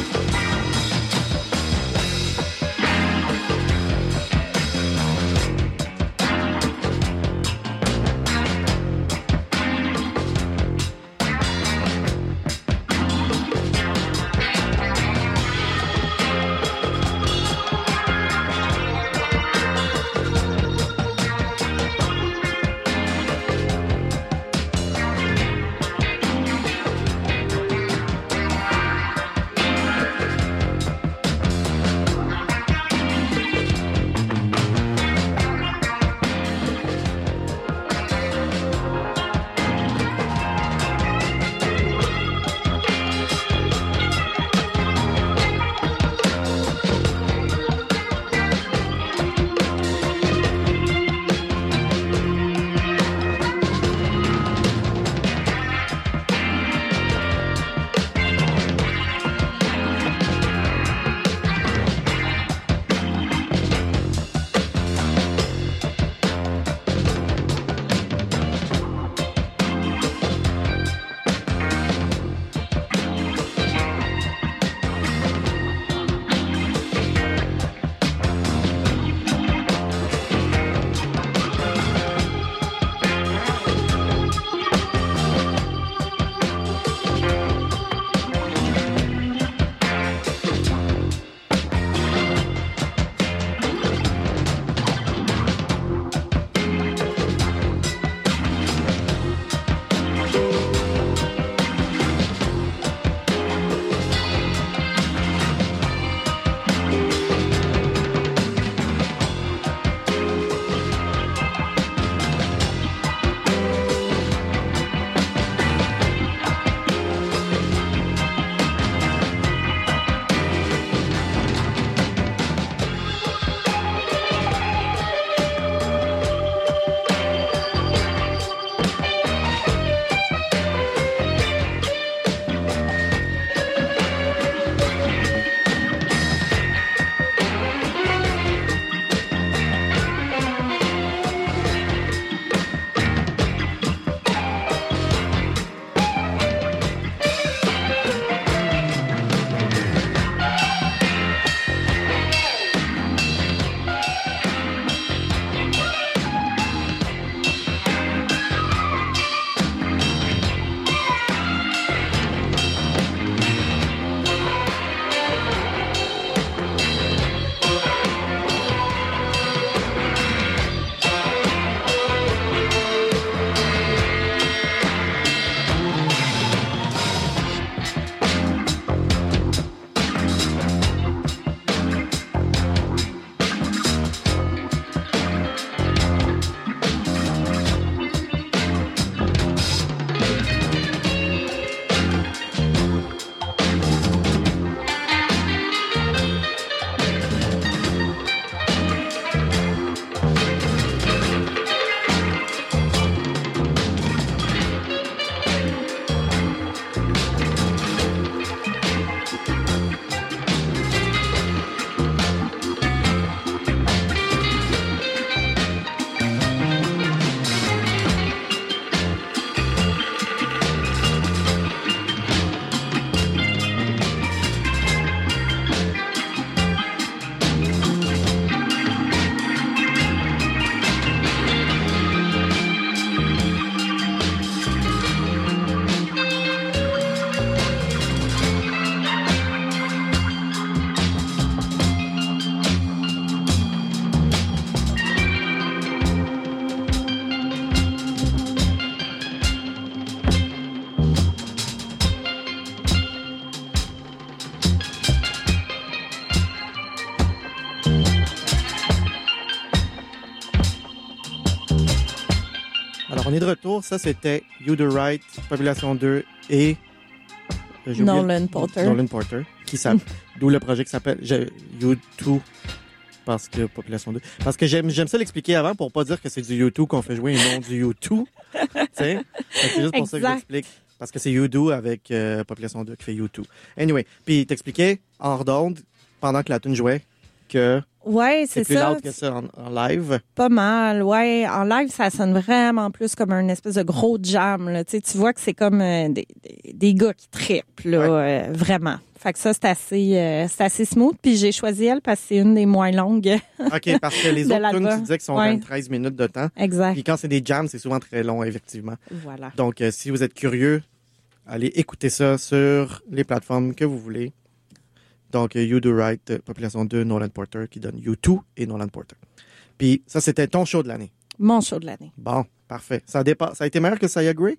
Speaker 1: On est de retour. Ça, c'était You Do Right, Population deux et... euh, j'ai oublié
Speaker 2: Nolan
Speaker 1: le-
Speaker 2: Porter.
Speaker 1: Nolan Porter. Qui s'appelle... D'où le projet qui s'appelle je- You deux. Parce que Population deux. Parce que j'aime, j'aime ça l'expliquer avant pour pas dire que c'est du U deux qu'on fait jouer et non du U deux. Tu sais? Fait que c'est juste pour ça que
Speaker 2: Exact.
Speaker 1: j'explique. Parce que c'est U deux avec euh, Population deux qui fait U deux. Anyway. Puis t'expliquais hors d'onde, pendant que la tune jouait, que
Speaker 2: Ouais,
Speaker 1: c'est
Speaker 2: c'est
Speaker 1: plus
Speaker 2: ça.
Speaker 1: loud que ça en, en live.
Speaker 2: Pas mal, ouais. En live, ça sonne vraiment plus comme un espèce de gros jam. Là. Tu sais, tu vois que c'est comme euh, des, des, des gars qui trippent, là,
Speaker 1: Ouais.
Speaker 2: euh, vraiment. Fait que ça, c'est assez, euh, c'est assez smooth. Puis j'ai choisi elle parce que c'est une des moins longues.
Speaker 1: OK, parce que les
Speaker 2: De
Speaker 1: autres tunes,
Speaker 2: l'album.
Speaker 1: tu disais qu'ils sont
Speaker 2: Ouais.
Speaker 1: dans treize minutes de temps.
Speaker 2: Exact.
Speaker 1: Puis quand c'est des jams, c'est souvent très long, effectivement.
Speaker 2: Voilà.
Speaker 1: Donc, euh, si vous êtes curieux, allez écouter ça sur les plateformes que vous voulez. Donc, euh, You Do Right, euh, Population deux, Nolan Porter, qui donne You deux et Nolan Porter. Puis ça, c'était ton show de l'année.
Speaker 2: Mon show de l'année.
Speaker 1: Bon, parfait. Ça a, dépa- ça a été meilleur que Saya Gray?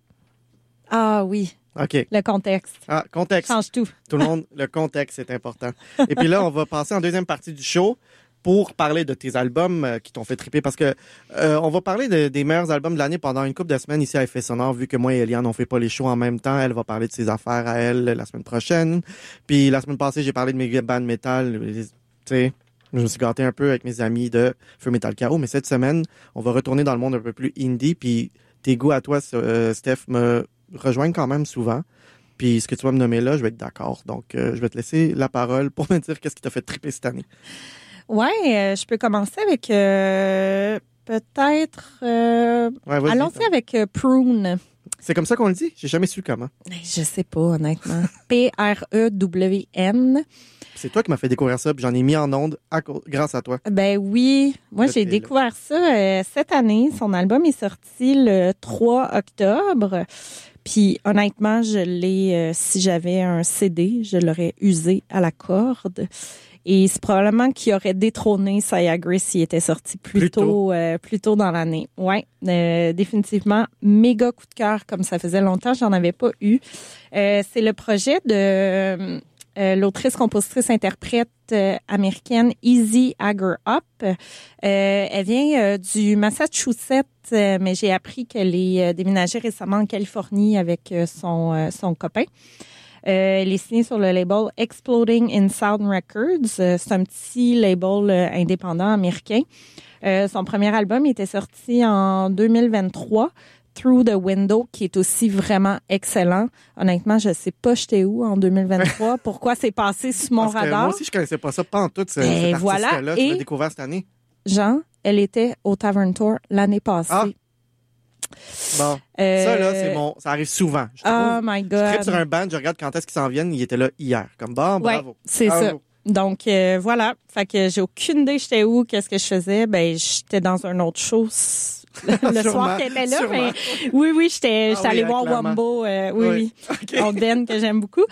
Speaker 2: Ah oui,
Speaker 1: OK.
Speaker 2: le contexte.
Speaker 1: Ah, contexte.
Speaker 2: Change tout.
Speaker 1: Tout le monde, le contexte, c'est important. Et puis là, on va passer en deuxième partie du show pour parler de tes albums euh, qui t'ont fait triper. Parce que euh, on va parler de- des meilleurs albums de l'année pendant une couple de semaines ici à Effet Sonore, vu que moi et Eliane, on fait pas les shows en même temps. Elle va parler de ses affaires à elle la semaine prochaine. Puis la semaine passée, j'ai parlé de mes bandes métal. Tu sais, je me suis gâté un peu avec mes amis de Feu Metal Chaos. Mais cette semaine, on va retourner dans le monde un peu plus indie. Puis tes goûts à toi, euh, Steph, me rejoignent quand même souvent. Puis ce que tu vas me nommer là, je vais être d'accord. Donc, euh, je vais te laisser la parole pour me dire qu'est-ce qui t'a fait triper cette année.
Speaker 2: Ouais, euh, je peux commencer avec euh, peut-être... euh,
Speaker 1: Ouais, vas-y.
Speaker 2: allons-y avec euh, Prune.
Speaker 1: C'est comme ça qu'on le dit? J'ai jamais su comment.
Speaker 2: Je sais pas, honnêtement. P R E W N.
Speaker 1: C'est toi qui m'as fait découvrir ça, puis j'en ai mis en onde à cause- grâce à toi.
Speaker 2: Ben oui, moi
Speaker 1: Le
Speaker 2: j'ai
Speaker 1: P, là.
Speaker 2: découvert ça euh, cette année. Son album est sorti le trois octobre. Puis honnêtement, je l'ai, euh, si j'avais un C D, je l'aurais usé à la corde. Et c'est probablement qu'il aurait détrôné Saya Gray s'il était sorti plus,
Speaker 1: Plus tôt.
Speaker 2: tôt, euh, plus tôt dans l'année. Ouais, euh, définitivement, méga coup de cœur, comme ça faisait longtemps, j'en avais pas eu. Euh, c'est le projet de euh, l'autrice, compositrice, interprète euh, américaine Easy Hager Up. Euh, elle vient euh, du Massachusetts, euh, mais j'ai appris qu'elle est euh, déménagée récemment en Californie avec euh, son euh, son copain. Euh, elle est signée sur le label Exploding in Sound Records. Euh, c'est un petit label euh, indépendant américain. Euh, son premier album était sorti en deux mille vingt-trois, Through the Window, qui est aussi vraiment excellent. Honnêtement, je sais pas j'étais où en deux mille vingt-trois, pourquoi c'est passé sous mon
Speaker 1: Parce que
Speaker 2: radar.
Speaker 1: moi aussi, je connaissais pas ça, pas en tout, ce,
Speaker 2: Ben,
Speaker 1: cet
Speaker 2: voilà.
Speaker 1: artiste-là. Tu l'as
Speaker 2: Et-
Speaker 1: découvert cette année.
Speaker 2: Jean, elle était au Tavern Tour l'année passée.
Speaker 1: Ah, Bon,
Speaker 2: Euh,
Speaker 1: ça, là, c'est mon... Ça arrive souvent. Je trouve.
Speaker 2: Oh my
Speaker 1: Je
Speaker 2: God.
Speaker 1: tripe sur un band, je regarde quand est-ce qu'ils s'en viennent. Il était là hier. Comme bon,
Speaker 2: Ouais,
Speaker 1: bravo.
Speaker 2: c'est
Speaker 1: Bravo.
Speaker 2: ça. Donc euh, voilà, fait que j'ai aucune idée j'étais où, qu'est-ce que je faisais. Ben j'étais dans un autre show s- le
Speaker 1: Sûrement,
Speaker 2: soir qu'elle était là,
Speaker 1: sûrement.
Speaker 2: mais oui oui, j'étais
Speaker 1: Ah
Speaker 2: j'étais
Speaker 1: oui,
Speaker 2: allée
Speaker 1: hein,
Speaker 2: voir
Speaker 1: clairement.
Speaker 2: Wombo, euh, oui
Speaker 1: Oui.
Speaker 2: oui,
Speaker 1: OK.
Speaker 2: Old Ben que j'aime beaucoup.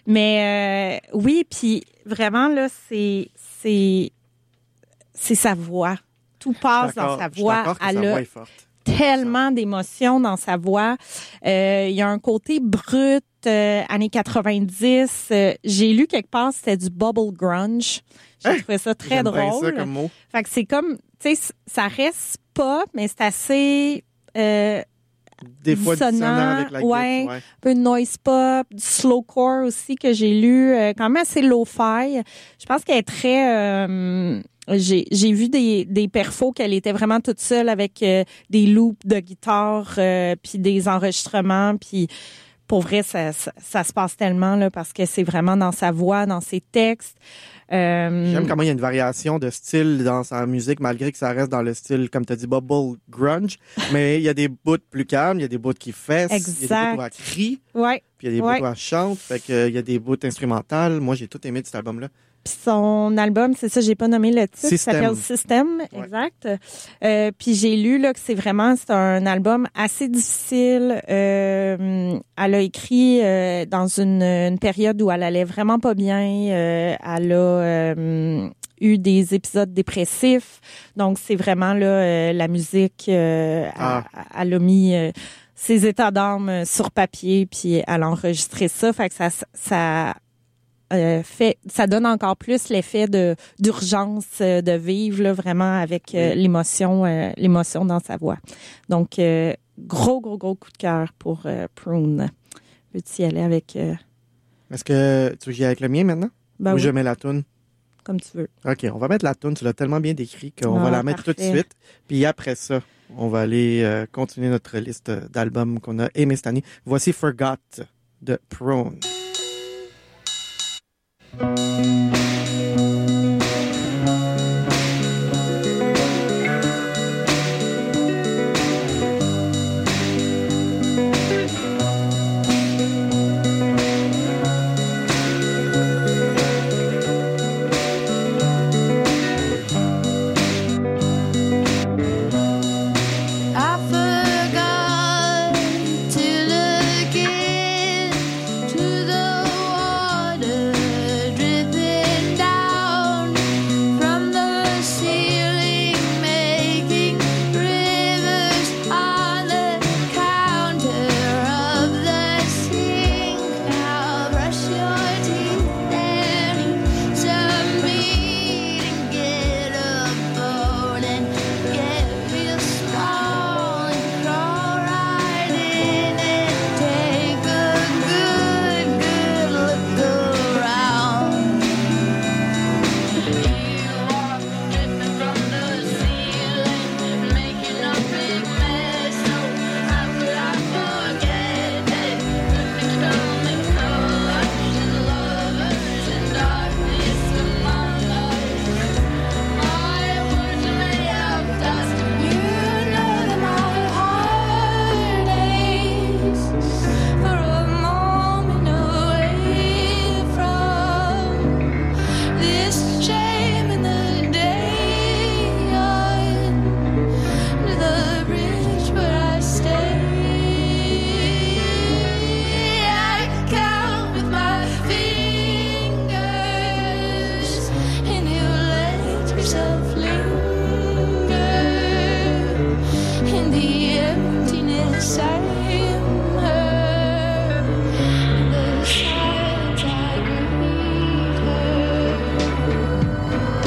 Speaker 2: Mais euh, oui, puis vraiment là c'est c'est c'est sa voix. Tout passe dans
Speaker 1: D'accord,
Speaker 2: sa
Speaker 1: je suis
Speaker 2: voix.
Speaker 1: d'accord que
Speaker 2: Elle
Speaker 1: sa
Speaker 2: a
Speaker 1: voix est forte.
Speaker 2: tellement d'émotions dans sa voix. Euh, il y a un côté brut, euh, années quatre-vingt-dix. Euh, j'ai lu quelque part, c'était du bubble grunge. J'ai
Speaker 1: Hein?
Speaker 2: trouvé ça très
Speaker 1: J'aime bien
Speaker 2: drôle.
Speaker 1: ça comme mot.
Speaker 2: Fait que c'est comme, tu sais, c- ça reste pop, mais c'est assez euh,
Speaker 1: Des fois,
Speaker 2: dissonant,
Speaker 1: dissonant avec la guitare.
Speaker 2: ouais.
Speaker 1: Ouais.
Speaker 2: un peu de noise pop, du slowcore aussi que j'ai lu, euh, quand même assez lo-fi. Je pense qu'elle est très... euh, j'ai j'ai vu des des perfos qu'elle était vraiment toute seule avec euh, des loops de guitare euh, puis des enregistrements puis pour vrai ça, ça ça se passe tellement là parce que c'est vraiment dans sa voix, dans ses textes. Euh,
Speaker 1: J'aime comment il y a une variation de style dans sa musique, malgré que ça reste dans le style, comme tu as dit, bubble grunge. Mais il y a des bouts plus calmes, il y a des bouts qui fessent, il y a des
Speaker 2: Exact.
Speaker 1: bouts où elle crie,
Speaker 2: ouais.
Speaker 1: puis il y a des
Speaker 2: Ouais.
Speaker 1: bouts où elle chante. Fait que, euh, il y a des bouts instrumentales. Moi, j'ai tout aimé de cet album-là.
Speaker 2: Puis son album, c'est ça, j'ai pas nommé le titre,
Speaker 1: System.
Speaker 2: ça s'appelle System,
Speaker 1: Ouais.
Speaker 2: exact. Euh, puis j'ai lu là que c'est vraiment c'est un album assez difficile. Euh, elle a écrit euh, dans une, une période où elle allait vraiment pas bien. Euh, elle a euh, eu des épisodes dépressifs. Donc c'est vraiment là euh, la musique. Euh,
Speaker 1: Ah.
Speaker 2: elle, elle a mis euh, ses états d'âme sur papier puis elle a enregistré ça. Fait que ça ça Euh, fait, ça donne encore plus l'effet de d'urgence euh, de vivre là, vraiment avec euh,
Speaker 1: Oui.
Speaker 2: l'émotion, euh, l'émotion dans sa voix. Donc euh, gros, gros, gros coup de cœur pour euh, Prune. Veux-tu y aller avec... Euh...
Speaker 1: Est-ce que tu veux y aller avec le mien maintenant?
Speaker 2: Ben
Speaker 1: Ou
Speaker 2: oui,
Speaker 1: je mets la toune?
Speaker 2: comme tu veux.
Speaker 1: OK, on va mettre la toune. Tu l'as tellement bien décrit qu'on
Speaker 2: Ah,
Speaker 1: va la mettre tout de
Speaker 2: parfait.
Speaker 1: suite. Puis après ça, on va aller euh, continuer notre liste d'albums qu'on a aimés cette année. Voici Forgot de Prone.
Speaker 4: I forgot to look into the water dripping down from the ceiling, making rivers on the counter of the sink. Now brush your teeth and eat some meat and get a bone and get real small and crawl right in and take a good, good look around. You are dripping from the ceiling, making a big mess. So how could I forget it? Good things come in colors and lovers and darkness among us. My words are made of dust. You know that my heart aches for a moment away from this shame in the day under the bridge where I stay. I count with my fingers, and you let yourself linger in the emptiness I'm her, in the silence I greet her.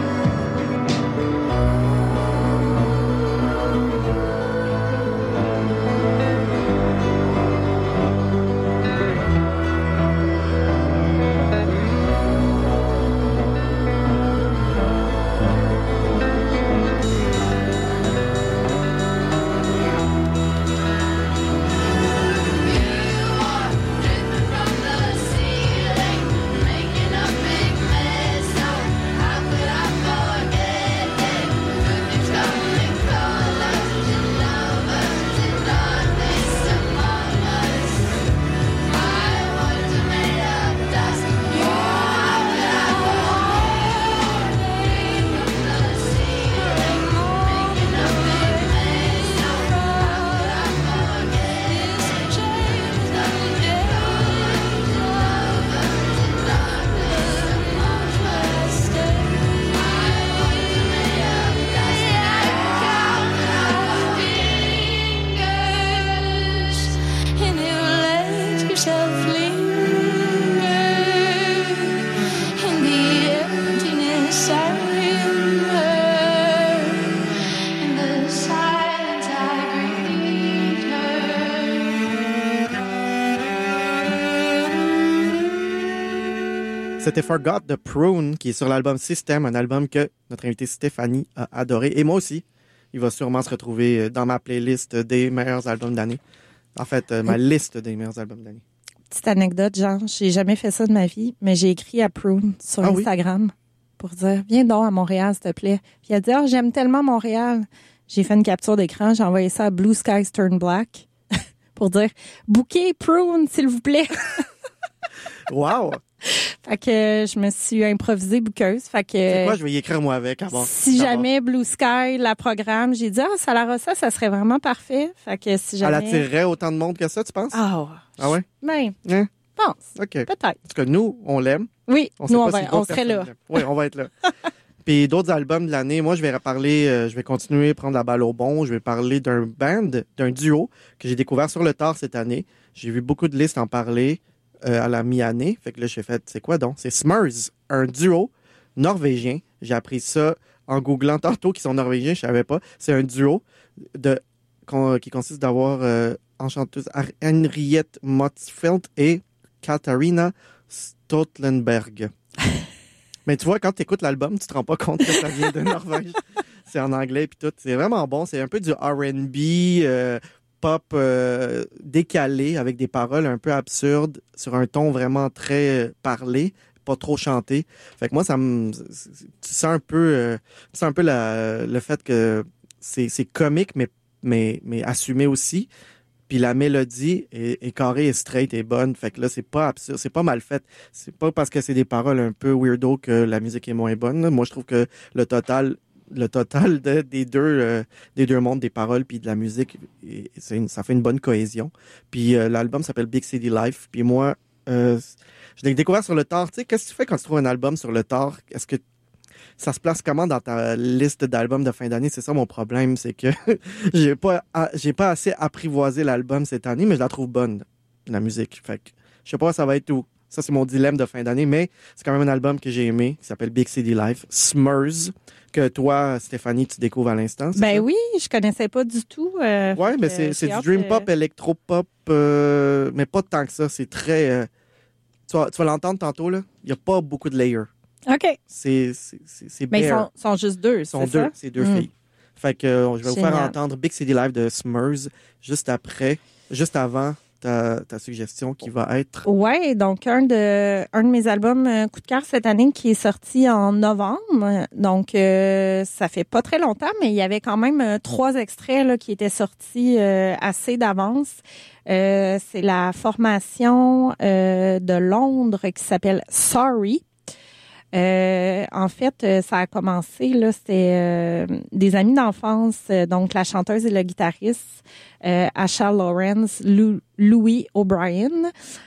Speaker 1: C'était Forgot de Prune, qui est sur l'album System, un album que notre invitée Stéphanie a adoré. Et moi aussi. Il va sûrement se retrouver dans ma playlist des meilleurs albums d'année. En fait, euh, ma liste des meilleurs albums d'année.
Speaker 2: Petite anecdote, genre, j'ai jamais fait ça de ma vie, mais j'ai écrit à Prune sur
Speaker 1: Ah oui?
Speaker 2: Instagram pour dire, viens donc à Montréal, s'il te plaît. Puis elle a dit, oh, j'aime tellement Montréal. J'ai fait une capture d'écran, j'ai envoyé ça à Blue Skies Turn Black pour dire, bouquet Prune, s'il vous plaît.
Speaker 1: Wow!
Speaker 2: Fait que je me suis improvisée bouqueuse. Fait que
Speaker 1: C'est quoi, je vais y écrire moi avec avant.
Speaker 2: si jamais Blue Sky la programme, j'ai dit, ah, Salara, ça, ça serait vraiment parfait. Fait que si
Speaker 1: Elle
Speaker 2: jamais...
Speaker 1: attirerait autant de monde que ça, tu penses?
Speaker 2: Ah,
Speaker 1: Ah ouais?
Speaker 2: ben,
Speaker 1: Hein?
Speaker 2: pense.
Speaker 1: OK.
Speaker 2: Peut-être.
Speaker 1: En tout cas, nous, on l'aime.
Speaker 2: Oui,
Speaker 1: On sait
Speaker 2: nous,
Speaker 1: pas
Speaker 2: on, va,
Speaker 1: si
Speaker 2: on
Speaker 1: d'autres
Speaker 2: serait là.
Speaker 1: personnes l'aiment. Oui, on va être là. Puis d'autres albums de l'année, moi, je vais reparler, euh, je vais continuer à prendre la balle au bon. Je vais parler d'un band, d'un duo que j'ai découvert sur le tard cette année. J'ai vu beaucoup de listes en parler euh, à la mi-année. Fait que là, j'ai fait, c'est quoi donc? C'est Smurs, un duo norvégien. J'ai appris ça en googlant tantôt qu'ils sont norvégiens, je savais pas. C'est un duo de con- qui consiste d'avoir euh, en chanteuse Ar- Henriette Motzfeldt et Katharina Stotlenberg. Mais tu vois, quand tu écoutes l'album, tu te rends pas compte que ça vient de Norvège. C'est en anglais puis tout. C'est vraiment bon. C'est un peu du R and B, euh, pop euh, décalé avec des paroles un peu absurdes sur un ton vraiment très euh, parlé, pas trop chanté. Fait que moi, ça me, c'est- c'est- tu sens un peu, euh, tu sens un peu la- le fait que c'est, c'est comique mais mais mais assumé aussi. Puis la mélodie est, est carrée et straight et bonne. Fait que là, c'est pas absurde, c'est pas mal fait. C'est pas parce que c'est des paroles un peu weirdo que la musique est moins bonne, là. Moi, je trouve que le total, le total de- des deux, euh, des deux mondes, des paroles puis de la musique, et- c'est une- ça fait une bonne cohésion. Puis euh, l'album s'appelle Big City Life. Puis moi, euh, je l'ai découvert sur le tard. Tu sais, qu'est-ce que tu fais quand tu trouves un album sur le tard? Est-ce que ça se place comment dans ta liste d'albums de fin d'année? C'est ça mon problème, c'est que j'ai pas, a- j'ai pas assez apprivoisé l'album cette année, mais je la trouve bonne, la musique. Fait que je sais pas, ça va être où. Ça, c'est mon dilemme de fin d'année, mais c'est quand même un album que j'ai aimé, qui s'appelle Big City Life, Smurs, que toi, Stéphanie, tu découvres à l'instant. c'est
Speaker 2: Ben
Speaker 1: ça?
Speaker 2: oui, je connaissais pas du tout. euh,
Speaker 1: Ouais,
Speaker 2: fait
Speaker 1: mais
Speaker 2: que
Speaker 1: c'est, c'est
Speaker 2: j'ai
Speaker 1: du
Speaker 2: hâte,
Speaker 1: dream
Speaker 2: euh,
Speaker 1: pop, électro-pop, euh, mais pas tant que ça. C'est très... euh, tu vas, tu vas l'entendre tantôt, là. Il y a pas beaucoup de layers.
Speaker 2: OK.
Speaker 1: C'est, c'est, c'est, c'est
Speaker 2: Mais ils
Speaker 1: bare.
Speaker 2: sont, sont juste deux,
Speaker 1: Ils sont
Speaker 2: c'est
Speaker 1: deux,
Speaker 2: ça?
Speaker 1: c'est deux
Speaker 2: Mm.
Speaker 1: filles. Fait que euh, je vais vous faire
Speaker 2: Génial.
Speaker 1: entendre Big City Live de Smurs juste après, juste avant ta, ta suggestion qui va être...
Speaker 2: Ouais, donc un de un de mes albums euh, coup de cœur cette année qui est sorti en novembre. Donc euh, ça fait pas très longtemps, mais il y avait quand même euh, trois extraits là, qui étaient sortis euh, assez d'avance. Euh, c'est la formation euh, de Londres qui s'appelle Sorry. Euh, en fait, euh, ça a commencé, là, c'était euh, des amis d'enfance, euh, donc la chanteuse et le guitariste, euh, Asha Lawrence, Lou- Louis O'Brien.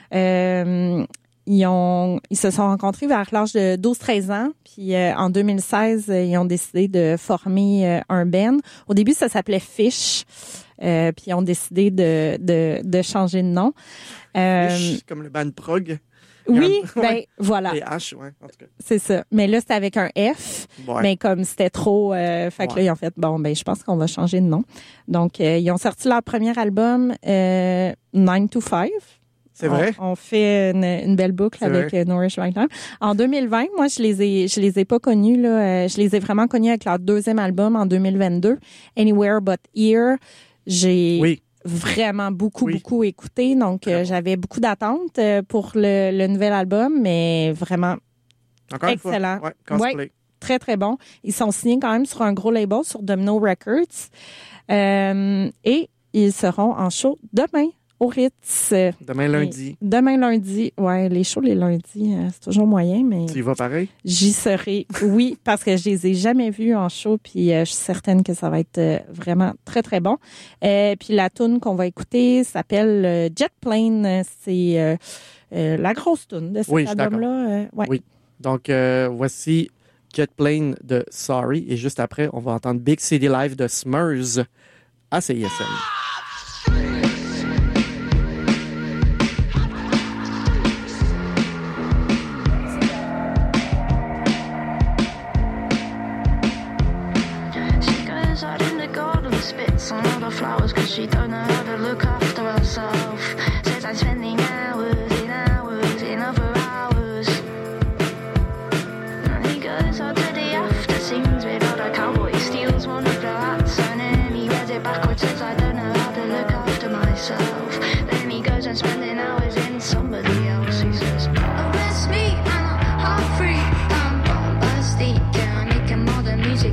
Speaker 2: Euh, ils, ont, ils se sont rencontrés vers l'âge de douze treize ans, puis euh, en deux mille seize, euh, ils ont décidé de former euh, un band. Au début, ça s'appelait Fish, euh, puis ils ont décidé de, de, de changer de nom. Euh,
Speaker 1: Fish, comme le band prog.
Speaker 2: oui,
Speaker 1: Ouais.
Speaker 2: ben voilà.
Speaker 1: Les H, ouais, en tout cas.
Speaker 2: C'est ça. Mais là, c'était avec un F.
Speaker 1: Ouais.
Speaker 2: Mais comme c'était trop, euh, fait que
Speaker 1: Ouais.
Speaker 2: là, ils ont fait, bon, ben, je pense qu'on va changer de nom. Donc, euh, ils ont sorti leur premier album, euh, nine to five.
Speaker 1: C'est vrai?
Speaker 2: On, on fait une, une belle boucle
Speaker 1: C'est
Speaker 2: avec
Speaker 1: vrai.
Speaker 2: euh, Nourish Ragtime. En deux mille vingt, moi, je les ai, je les ai pas connus, là. Euh, je les ai vraiment connus avec leur deuxième album en deux mille vingt-deux, Anywhere But Here. J'ai
Speaker 1: Oui.
Speaker 2: vraiment beaucoup,
Speaker 1: Oui.
Speaker 2: beaucoup écouté. Donc,
Speaker 1: Très
Speaker 2: euh,
Speaker 1: bon.
Speaker 2: j'avais beaucoup d'attentes euh, pour le, le nouvel album, mais vraiment
Speaker 1: Encore
Speaker 2: excellent.
Speaker 1: une fois. Ouais, cosplay.
Speaker 2: Ouais. très, très bon. Ils sont signés quand même sur un gros label, sur Domino Records. Euh, et ils seront en show demain au Ritz.
Speaker 1: Demain lundi,
Speaker 2: Demain lundi. Ouais, les shows les lundis, euh, c'est toujours moyen, mais
Speaker 1: tu y vas pareil?
Speaker 2: j'y serai. Oui, parce que je les ai jamais vus en show, puis euh, je suis certaine que ça va être euh, vraiment très, très bon. Euh, puis la tune qu'on va écouter s'appelle euh, Jet Plane. C'est euh, euh, la grosse tune de cet
Speaker 1: Oui, je suis
Speaker 2: album-là. Euh, ouais.
Speaker 1: Oui. Donc, euh, voici Jet Plane de Sorry. Et juste après, on va entendre Big City Live de Smurs à C I S M.
Speaker 4: She goes out in the garden, spits on all the flowers cause she don't know how to look after herself. Says I'm spending hours in hours in other hours. And he goes out to the after scenes with all the cowboy steals one of the hats and then he wears it backwards. Says I don't know how to look after myself. Then he goes and spending hours in somebody else. He says, arrest me, I'm heart free, I'm bombastic, I'm making modern music.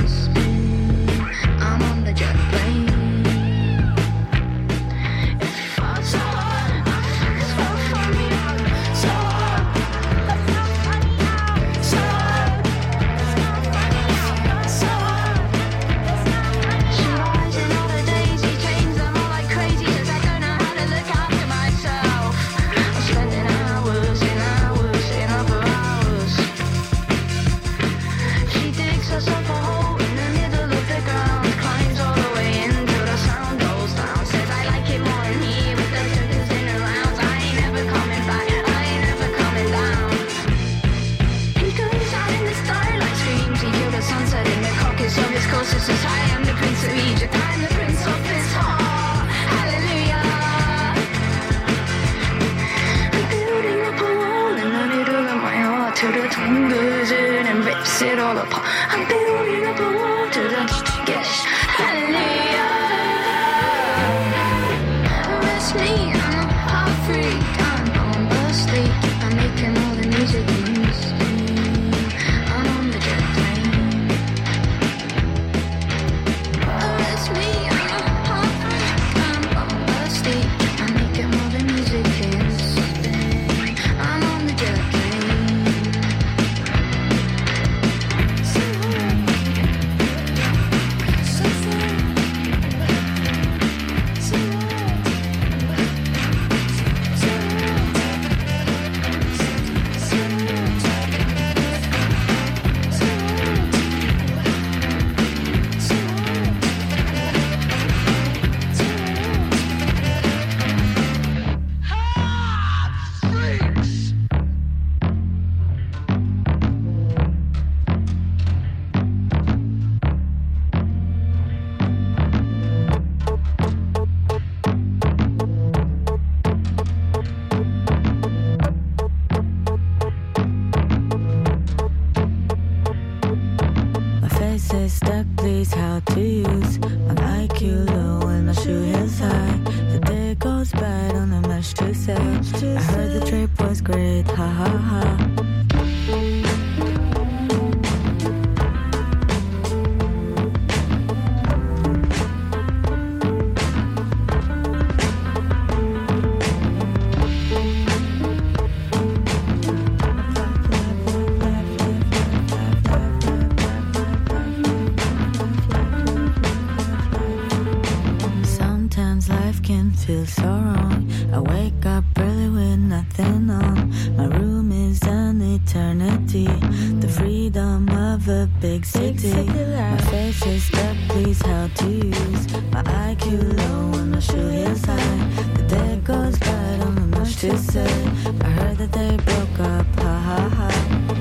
Speaker 4: I'm on the jet plane. If I so hard, my face will find me out. So hard, that's not funny now. So hard, that's not funny now. So hard, that's not funny now. She rides in all the daisy chains, them all like crazy. Says I don't know how to look after myself. I'm spending hours and hours and other hours. She digs herself a hole in the middle of the ground, climbs all the way in till the sound goes down. Says I like it more in here with the circus in the rounds. I ain't never coming back, I ain't never coming down. He goes out in the starlight, screams. He killed the sunset in the caucus of his closest. Says I am the prince of Egypt, I'm the prince of this guess. Hallelujah. Arrest me, I'm a heart freak. I'm on the street. I'm making all the music news. I'm on the jet plane. Arrest me, I'm a heart freak. I'm on the street. I'm making all the music news. I'm on the jet plane. So so
Speaker 5: My face is stuck, please, how to use my I Q low and my shoe heels high. The day goes by, don't know much to say. I heard the trip was great, ha ha ha. Sometimes life can feel so wrong. I wake up early with nothing on. My room is an eternity. The freedom of a big city. My face is stuck, please, how to use my I Q low and my shoe heels high. The day goes by, don't know much to say. I heard that they broke up, ha ha ha.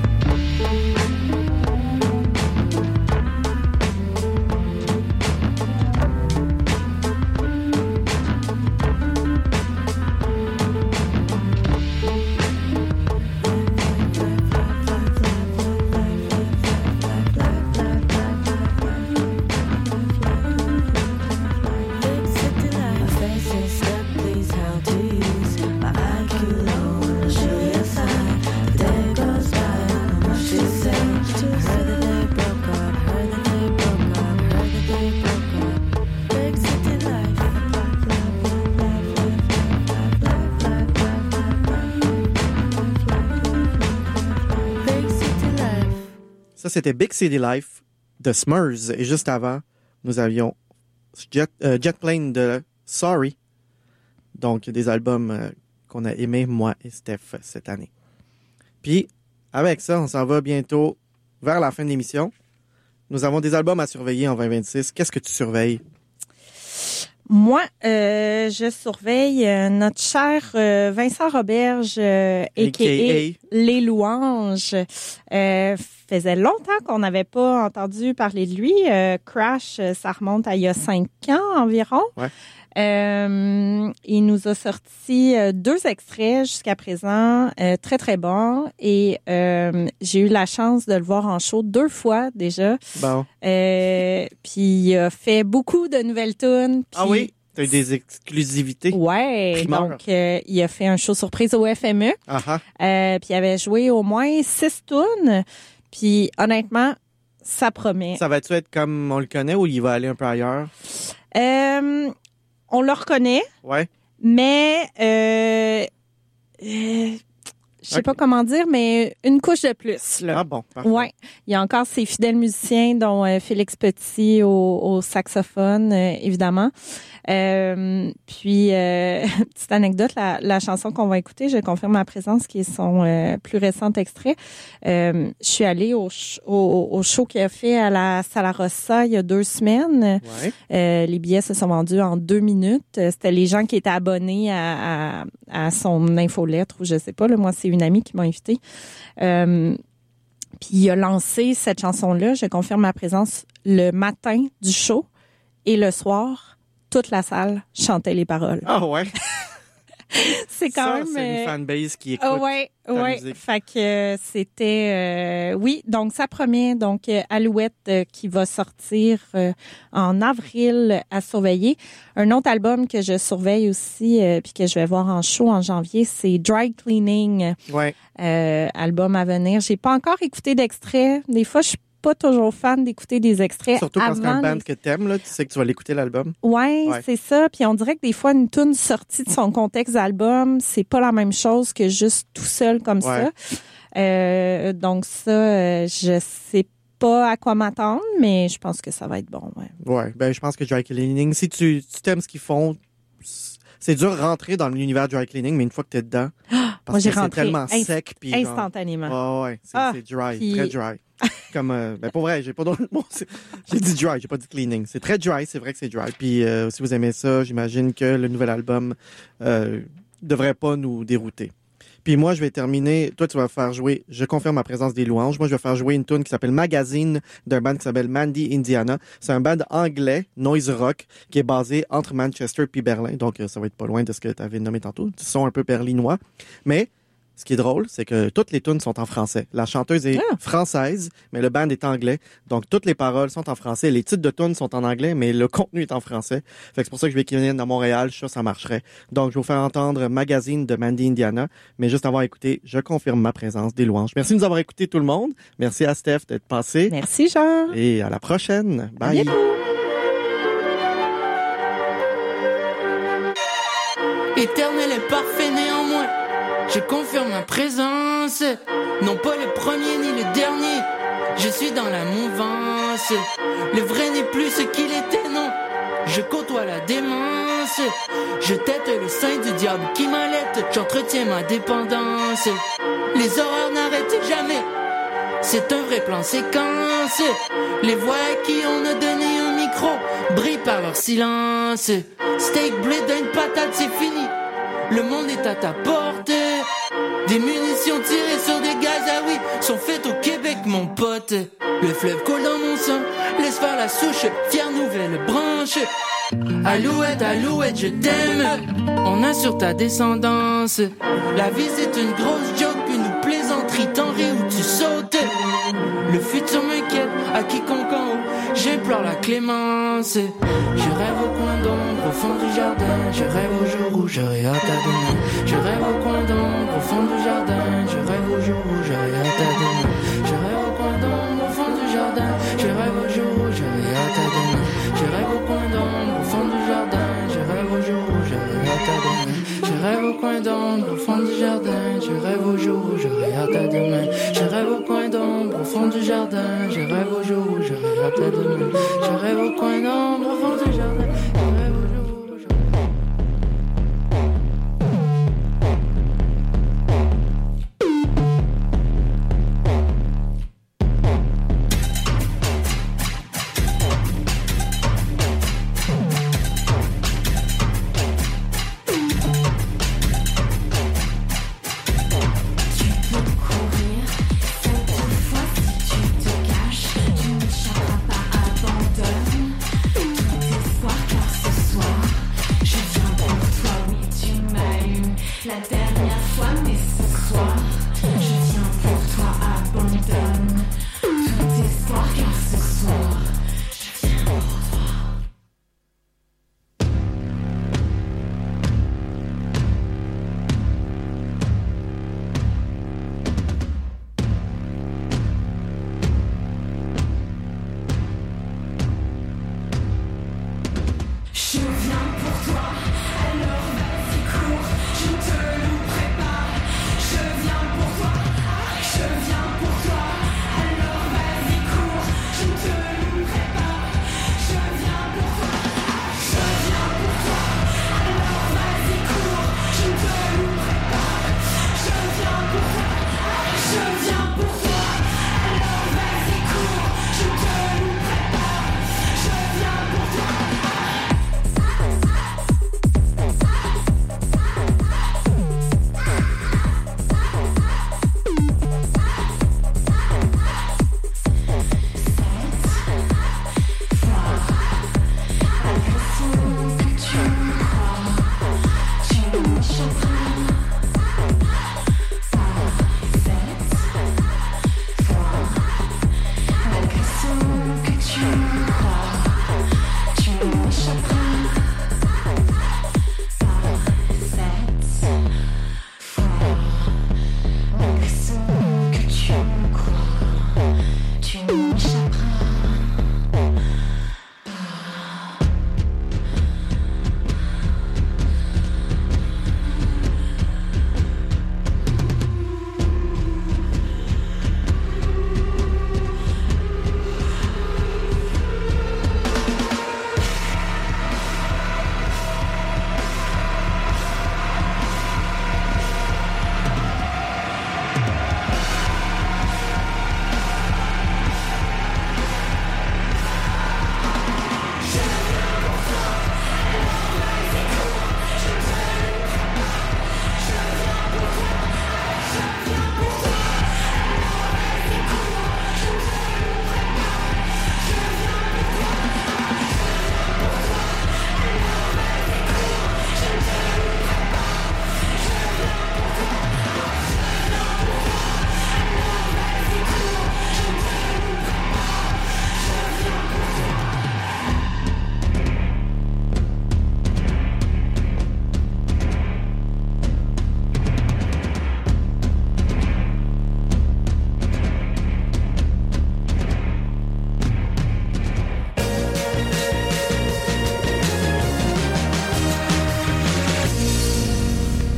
Speaker 5: My face is stuck, please, how to use my I Q low and my shoe heels high. The day goes by, don't know much to say. I heard that they broke up, heard that they broke up, heard that they broke up. Big city life. Big city life.
Speaker 1: Ça, c'était Big City Life de Smurfs. Et juste avant, nous avions Jet, euh, Jet Plane de Sorry. Donc, des albums euh, qu'on a aimés, moi et Steph, cette année. Puis, avec ça, on s'en va bientôt vers la fin de l'émission. Nous avons des albums à surveiller en vingt vingt-six. Qu'est-ce que tu surveilles?
Speaker 2: Moi, euh, je surveille euh, notre cher euh, Vincent Roberge, euh, a k a. Les Louanges. Euh, faisait longtemps qu'on n'avait pas entendu parler de lui. Euh, Crash, euh, ça remonte à il y a cinq ans environ.
Speaker 1: Ouais.
Speaker 2: Euh, il nous a sorti euh, deux extraits jusqu'à présent, euh, très, très bons. Et euh, j'ai eu la chance de le voir en show deux fois déjà.
Speaker 1: Bon.
Speaker 2: Euh, puis il a fait beaucoup de nouvelles tunes.
Speaker 1: Ah
Speaker 2: puis-
Speaker 1: oui? T'as eu des exclusivités?
Speaker 2: Ouais,
Speaker 1: Primeur.
Speaker 2: donc euh, il a fait un show surprise au F M E.
Speaker 1: Ah ah.
Speaker 2: Euh, puis il avait joué au moins six tunes. Puis honnêtement, ça promet.
Speaker 1: Ça va-tu être comme on le connaît ou il va aller un peu ailleurs?
Speaker 2: Euh, on le reconnaît,
Speaker 1: Ouais.
Speaker 2: mais euh, euh, je sais
Speaker 1: Ok.
Speaker 2: pas comment dire, mais une couche de plus là.
Speaker 1: Ah bon, parfait.
Speaker 2: Ouais, il y a encore ses fidèles musiciens, dont euh, Félix Petit au, au saxophone, euh, évidemment. Euh, puis, euh, petite anecdote, la, la chanson qu'on va écouter, je confirme ma présence, qui est son euh, plus récent extrait. Euh, je suis allée au, sh- au, au show qu'il a fait à la Sala Rossa il y a deux semaines.
Speaker 1: Ouais.
Speaker 2: Euh, les billets se sont vendus en deux minutes. Euh, C'était les gens qui étaient abonnés à, à, à son infolettre, ou je sais pas. Là, moi, c'est une amie qui m'a invitée. Euh, Puis il a lancé cette chanson-là, je confirme ma présence, le matin du show, et le soir, toute la salle chantait les paroles.
Speaker 1: Ah ouais.
Speaker 2: c'est quand
Speaker 1: Ça,
Speaker 2: même...
Speaker 1: c'est une
Speaker 2: euh,
Speaker 1: fanbase qui écoute
Speaker 2: Ah ouais,
Speaker 1: ta
Speaker 2: ouais.
Speaker 1: musique.
Speaker 2: Fait que euh, c'était... euh, oui, donc ça promet. Donc, euh, Alouette euh, qui va sortir euh, en avril à surveiller. Un autre album que je surveille aussi euh, puis que je vais voir en show en janvier, c'est Dry Cleaning,
Speaker 1: Ouais.
Speaker 2: euh, album à venir. J'ai pas encore écouté d'extrait. Des fois, je suis pas toujours fan d'écouter des extraits
Speaker 1: Surtout quand c'est
Speaker 2: avant
Speaker 1: un band
Speaker 2: les-
Speaker 1: que t'aimes, là, tu sais que tu vas l'écouter l'album.
Speaker 2: Ouais,
Speaker 1: Ouais.
Speaker 2: c'est ça. Puis on dirait que des fois, une tune sortie de son contexte d'album, c'est pas la même chose que juste tout seul comme
Speaker 1: Ouais.
Speaker 2: ça. Euh, donc ça, euh, je sais pas à quoi m'attendre, mais je pense que ça va être bon. Ouais.
Speaker 1: Ouais, ben je pense que Dry Cleaning, si tu, tu t'aimes ce qu'ils font, c'est dur de rentrer dans l'univers Dry Cleaning, mais une fois que t'es dedans, parce
Speaker 2: moi, j'ai
Speaker 1: que c'est
Speaker 2: rentré
Speaker 1: tellement
Speaker 2: inst-
Speaker 1: sec. Puis genre-
Speaker 2: Instantanément.
Speaker 1: Ouais, ouais, c'est
Speaker 2: Ah,
Speaker 1: c'est dry,
Speaker 2: puis-
Speaker 1: très dry. Comme, euh, ben pour vrai, j'ai pas d'autre mot. c'est- J'ai dit dry, j'ai pas dit cleaning. C'est très dry, c'est vrai que c'est dry. Puis euh, si vous aimez ça, j'imagine que le nouvel album euh, devrait pas nous dérouter. Puis moi, je vais terminer. Toi, tu vas faire jouer, je confirme ma présence des louanges. Moi, je vais faire jouer une tune qui s'appelle Magazine d'un band qui s'appelle Mandy Indiana. C'est un band anglais, noise rock, qui est basé entre Manchester puis Berlin. Donc, euh, ça va être pas loin de ce que tu avais nommé tantôt. Du son un peu berlinois. Mais ce qui est drôle, c'est que toutes les tunes sont en français. La chanteuse est
Speaker 2: Ah.
Speaker 1: française, mais le band est anglais. Donc, toutes les paroles sont en français. Les titres de tunes sont en anglais, mais le contenu est en français. Fait que c'est pour ça que je vais qu'ils viennent à Montréal. Je suis sûr que ça marcherait. Donc, je vais vous faire entendre Magazine de Mandy Indiana. Mais juste avant d'écouter, je confirme ma présence des louanges. Merci de nous avoir écoutés, tout le monde. Merci à Steph d'être passé.
Speaker 2: Merci, Jean.
Speaker 1: Et à la prochaine.
Speaker 2: À
Speaker 1: Bye.
Speaker 2: bientôt.
Speaker 6: Éternel et parfait néanmoins, je confirme ma présence. Non pas le premier ni le dernier, je suis dans la mouvance. Le vrai n'est plus ce qu'il était, non. Je côtoie la démence. Je tête le sein du diable qui m'allait. J'entretiens ma dépendance. Les horreurs n'arrêtent jamais. C'est un vrai plan séquence. Les voix à qui on a donné un micro brillent par leur silence. Steak blé d'une patate, c'est fini. Le monde est à ta porte. Des munitions tirées sur des gaz, ah oui, sont faites au Québec, mon pote. Le fleuve coule dans mon sang, laisse faire la souche, fière nouvelle branche. Alouette, alouette, je t'aime. On assure ta descendance. La vie c'est une grosse joke, une plaisanterie, t'en ris ou tu sautes. Le futur m'inquiète, à quiconque en haut, j'implore la clémence. Je rêve au coin d'ombre, au fond du jardin. Je rêve au jour où j'aurai hâte à demain. Je rêve au coin d'ombre, au fond du jardin. Je rêve au jour où j'aurai hâte à demain. Je rêve au coin d'ombre, au fond du jardin. Je rêve au jour où j'aurai